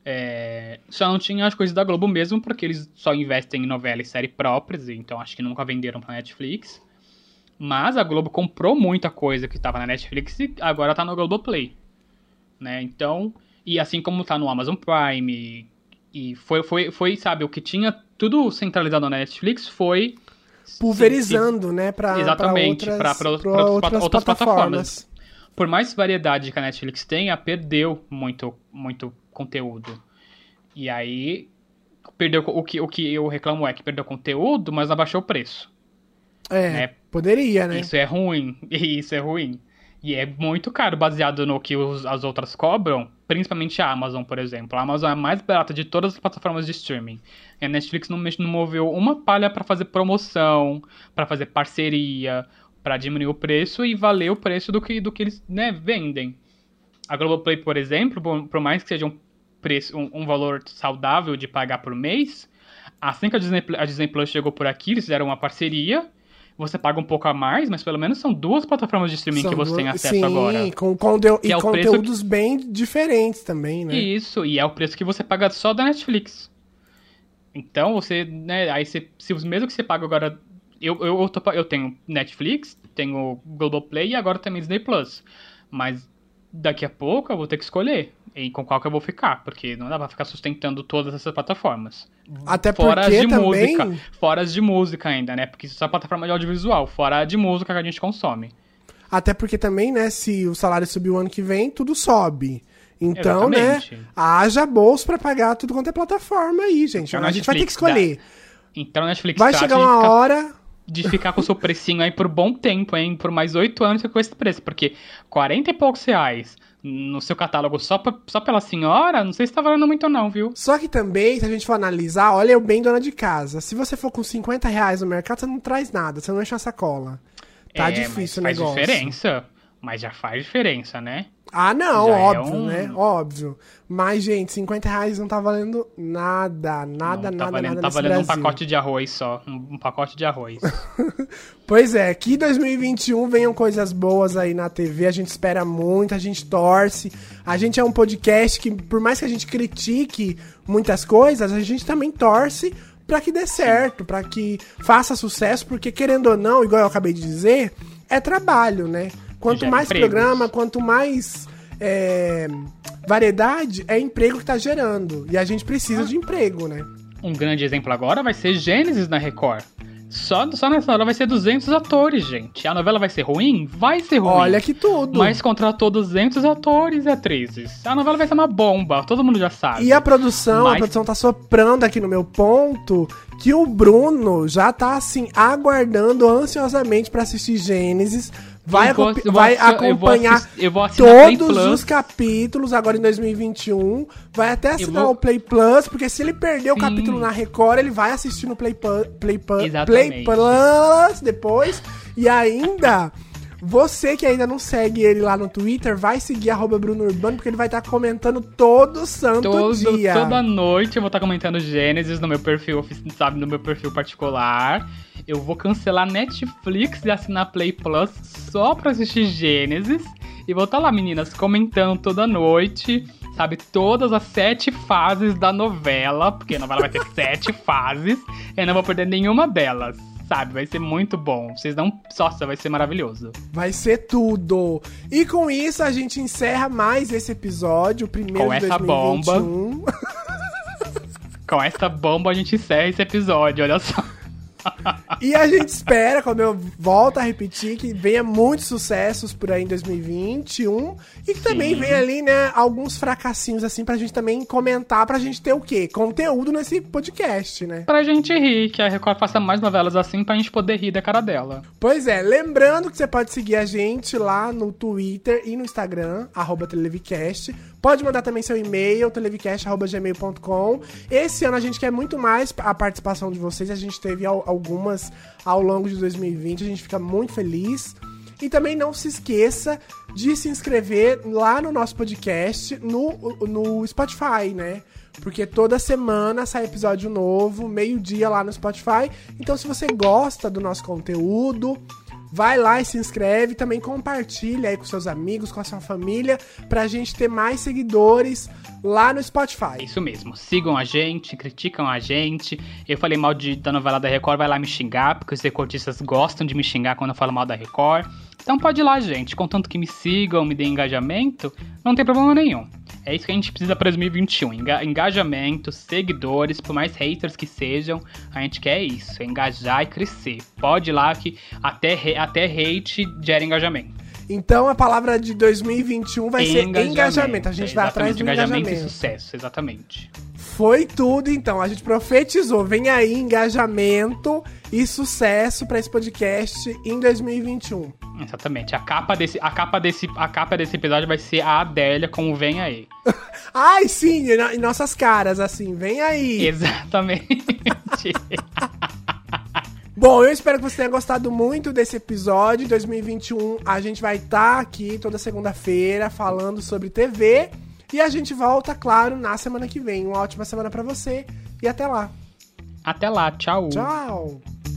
Só não tinha as coisas da Globo mesmo, porque eles só investem em novela e série próprias, então acho que nunca venderam pra Netflix. Mas a Globo comprou muita coisa que estava na Netflix e agora tá no Globoplay, né? Então, e assim como tá no Amazon Prime, e foi, sabe, o que tinha tudo centralizado na Netflix foi pulverizando, né, para outras plataformas. Por mais variedade que a Netflix tenha, perdeu muito conteúdo. E aí, perdeu o que eu reclamo é que perdeu conteúdo, mas abaixou o preço. Né? Poderia, né? Isso é ruim. E é muito caro, baseado no que as outras cobram, principalmente a Amazon, por exemplo. A Amazon é a mais barata de todas as plataformas de streaming. E a Netflix não moveu uma palha pra fazer promoção, pra fazer parceria, pra diminuir o preço e valer o preço do que eles, né, vendem. A Globoplay, por exemplo, por mais que seja um valor saudável de pagar por mês, assim que a Disney Plus chegou por aqui, eles fizeram uma parceria. Você paga um pouco a mais, mas pelo menos são 2 plataformas de streaming que você tem acesso agora. Sim, com conteúdos bem diferentes também, né? Isso, e é o preço que você paga só da Netflix. Então, você, né, aí se os mesmos que você paga agora... Eu tenho Netflix, tenho Globoplay e agora também Disney Plus. Mas daqui a pouco eu vou ter que escolher com qual que eu vou ficar, porque não dá pra ficar sustentando todas essas plataformas. Até porque fora as de música ainda, né? Porque isso é plataforma de audiovisual, fora a de música que a gente consome. Até porque também, né, se o salário subir o ano que vem, tudo sobe. Então, exatamente, né, haja bolsa pra pagar tudo quanto é plataforma aí, gente. Então, a gente vai ter que escolher. Então a Netflix vai chegar uma hora... de ficar com o seu precinho aí por bom tempo, hein? Por mais 8 anos com esse preço. Porque 40 e poucos reais no seu catálogo só pela senhora, não sei se tá valendo muito não, viu? Só que também, se a gente for analisar, olha eu bem dona de casa. Se você for com 50 reais no mercado, você não traz nada, você não enche a sacola. Tá difícil o negócio. Faz diferença. Mas já faz diferença, né? Ah, não, já óbvio, né? Óbvio. Mas, gente, 50 reais não tá valendo nada nada Tá valendo um pacote de arroz só. Um pacote de arroz. Pois é, que 2021 venham coisas boas aí na TV. A gente espera muito, a gente torce. A gente é um podcast que, por mais que a gente critique muitas coisas, a gente também torce pra que dê certo, pra que faça sucesso, porque, querendo ou não, igual eu acabei de dizer, é trabalho, né? Quanto mais programa, quanto mais variedade, é emprego que tá gerando. E a gente precisa de emprego, né? Um grande exemplo agora vai ser Gênesis na Record. Só nessa hora vai ser 200 atores, gente. A novela vai ser ruim? Vai ser ruim. Olha que tudo. Mas contratou 200 atores e atrizes. A novela vai ser uma bomba, todo mundo já sabe. E a produção tá soprando aqui no meu ponto que o Bruno já tá, assim, aguardando ansiosamente pra assistir Gênesis. Vai acompanhar todos os capítulos agora em 2021. Vai até assinar o Play Plus, porque se ele perder o capítulo na Record, ele vai assistir no Play Plus depois. E ainda, você que ainda não segue ele lá no Twitter, vai seguir @BrunoUrbano, porque ele vai estar comentando todo santo dia. Toda noite eu vou estar comentando Gênesis no meu perfil, sabe, no meu perfil particular. Eu vou cancelar Netflix e assinar Play Plus só pra assistir Gênesis. E vou estar lá, meninas, comentando toda noite, sabe, todas as 7 fases da novela. Porque a novela vai ter 7 fases. E eu não vou perder nenhuma delas, sabe? Vai ser muito bom. Nossa, vai ser maravilhoso. Vai ser tudo. E com isso a gente encerra mais esse episódio, o primeiro de 2021. Com essa bomba a gente encerra esse episódio, olha só. E a gente espera, como eu volto a repetir, que venha muitos sucessos por aí em 2021 e que também venha ali, né, alguns fracassinhos assim pra gente também comentar, pra gente ter o quê? Conteúdo nesse podcast, né? Pra gente rir, que a Record faça mais novelas assim pra gente poder rir da cara dela. Pois é, lembrando que você pode seguir a gente lá no Twitter e no Instagram, @Televicast. Pode mandar também seu e-mail, televicast@gmail.com. Esse ano a gente quer muito mais a participação de vocês. A gente teve algumas ao longo de 2020. A gente fica muito feliz. E também não se esqueça de se inscrever lá no nosso podcast, no Spotify, né? Porque toda semana sai episódio novo, meio-dia lá no Spotify. Então, se você gosta do nosso conteúdo, vai lá e se inscreve. Também compartilha aí com seus amigos, com a sua família, pra gente ter mais seguidores lá no Spotify. Isso mesmo. Sigam a gente, criticam a gente. Eu falei mal da novela da Record, vai lá me xingar, porque os recortistas gostam de me xingar quando eu falo mal da Record. Então pode ir lá, gente. Contanto que me sigam, me deem engajamento, não tem problema nenhum. É isso que a gente precisa para 2021. Engajamento, seguidores, por mais haters que sejam, a gente quer isso. Engajar e crescer. Pode ir lá que até hate gera engajamento. Então a palavra de 2021 vai ser engajamento. A gente vai atrás do engajamento. E sucesso, exatamente. Foi tudo, então. A gente profetizou. Vem aí engajamento e sucesso para esse podcast em 2021. Exatamente. A capa desse episódio vai ser a Adélia como Vem Aí. Ai, sim, em nossas caras, assim. Vem aí. Exatamente. Bom, eu espero que você tenha gostado muito desse episódio. Em 2021 a gente vai estar aqui toda segunda-feira falando sobre TV. E a gente volta, claro, na semana que vem. Uma ótima semana pra você e até lá. Até lá, tchau. Tchau.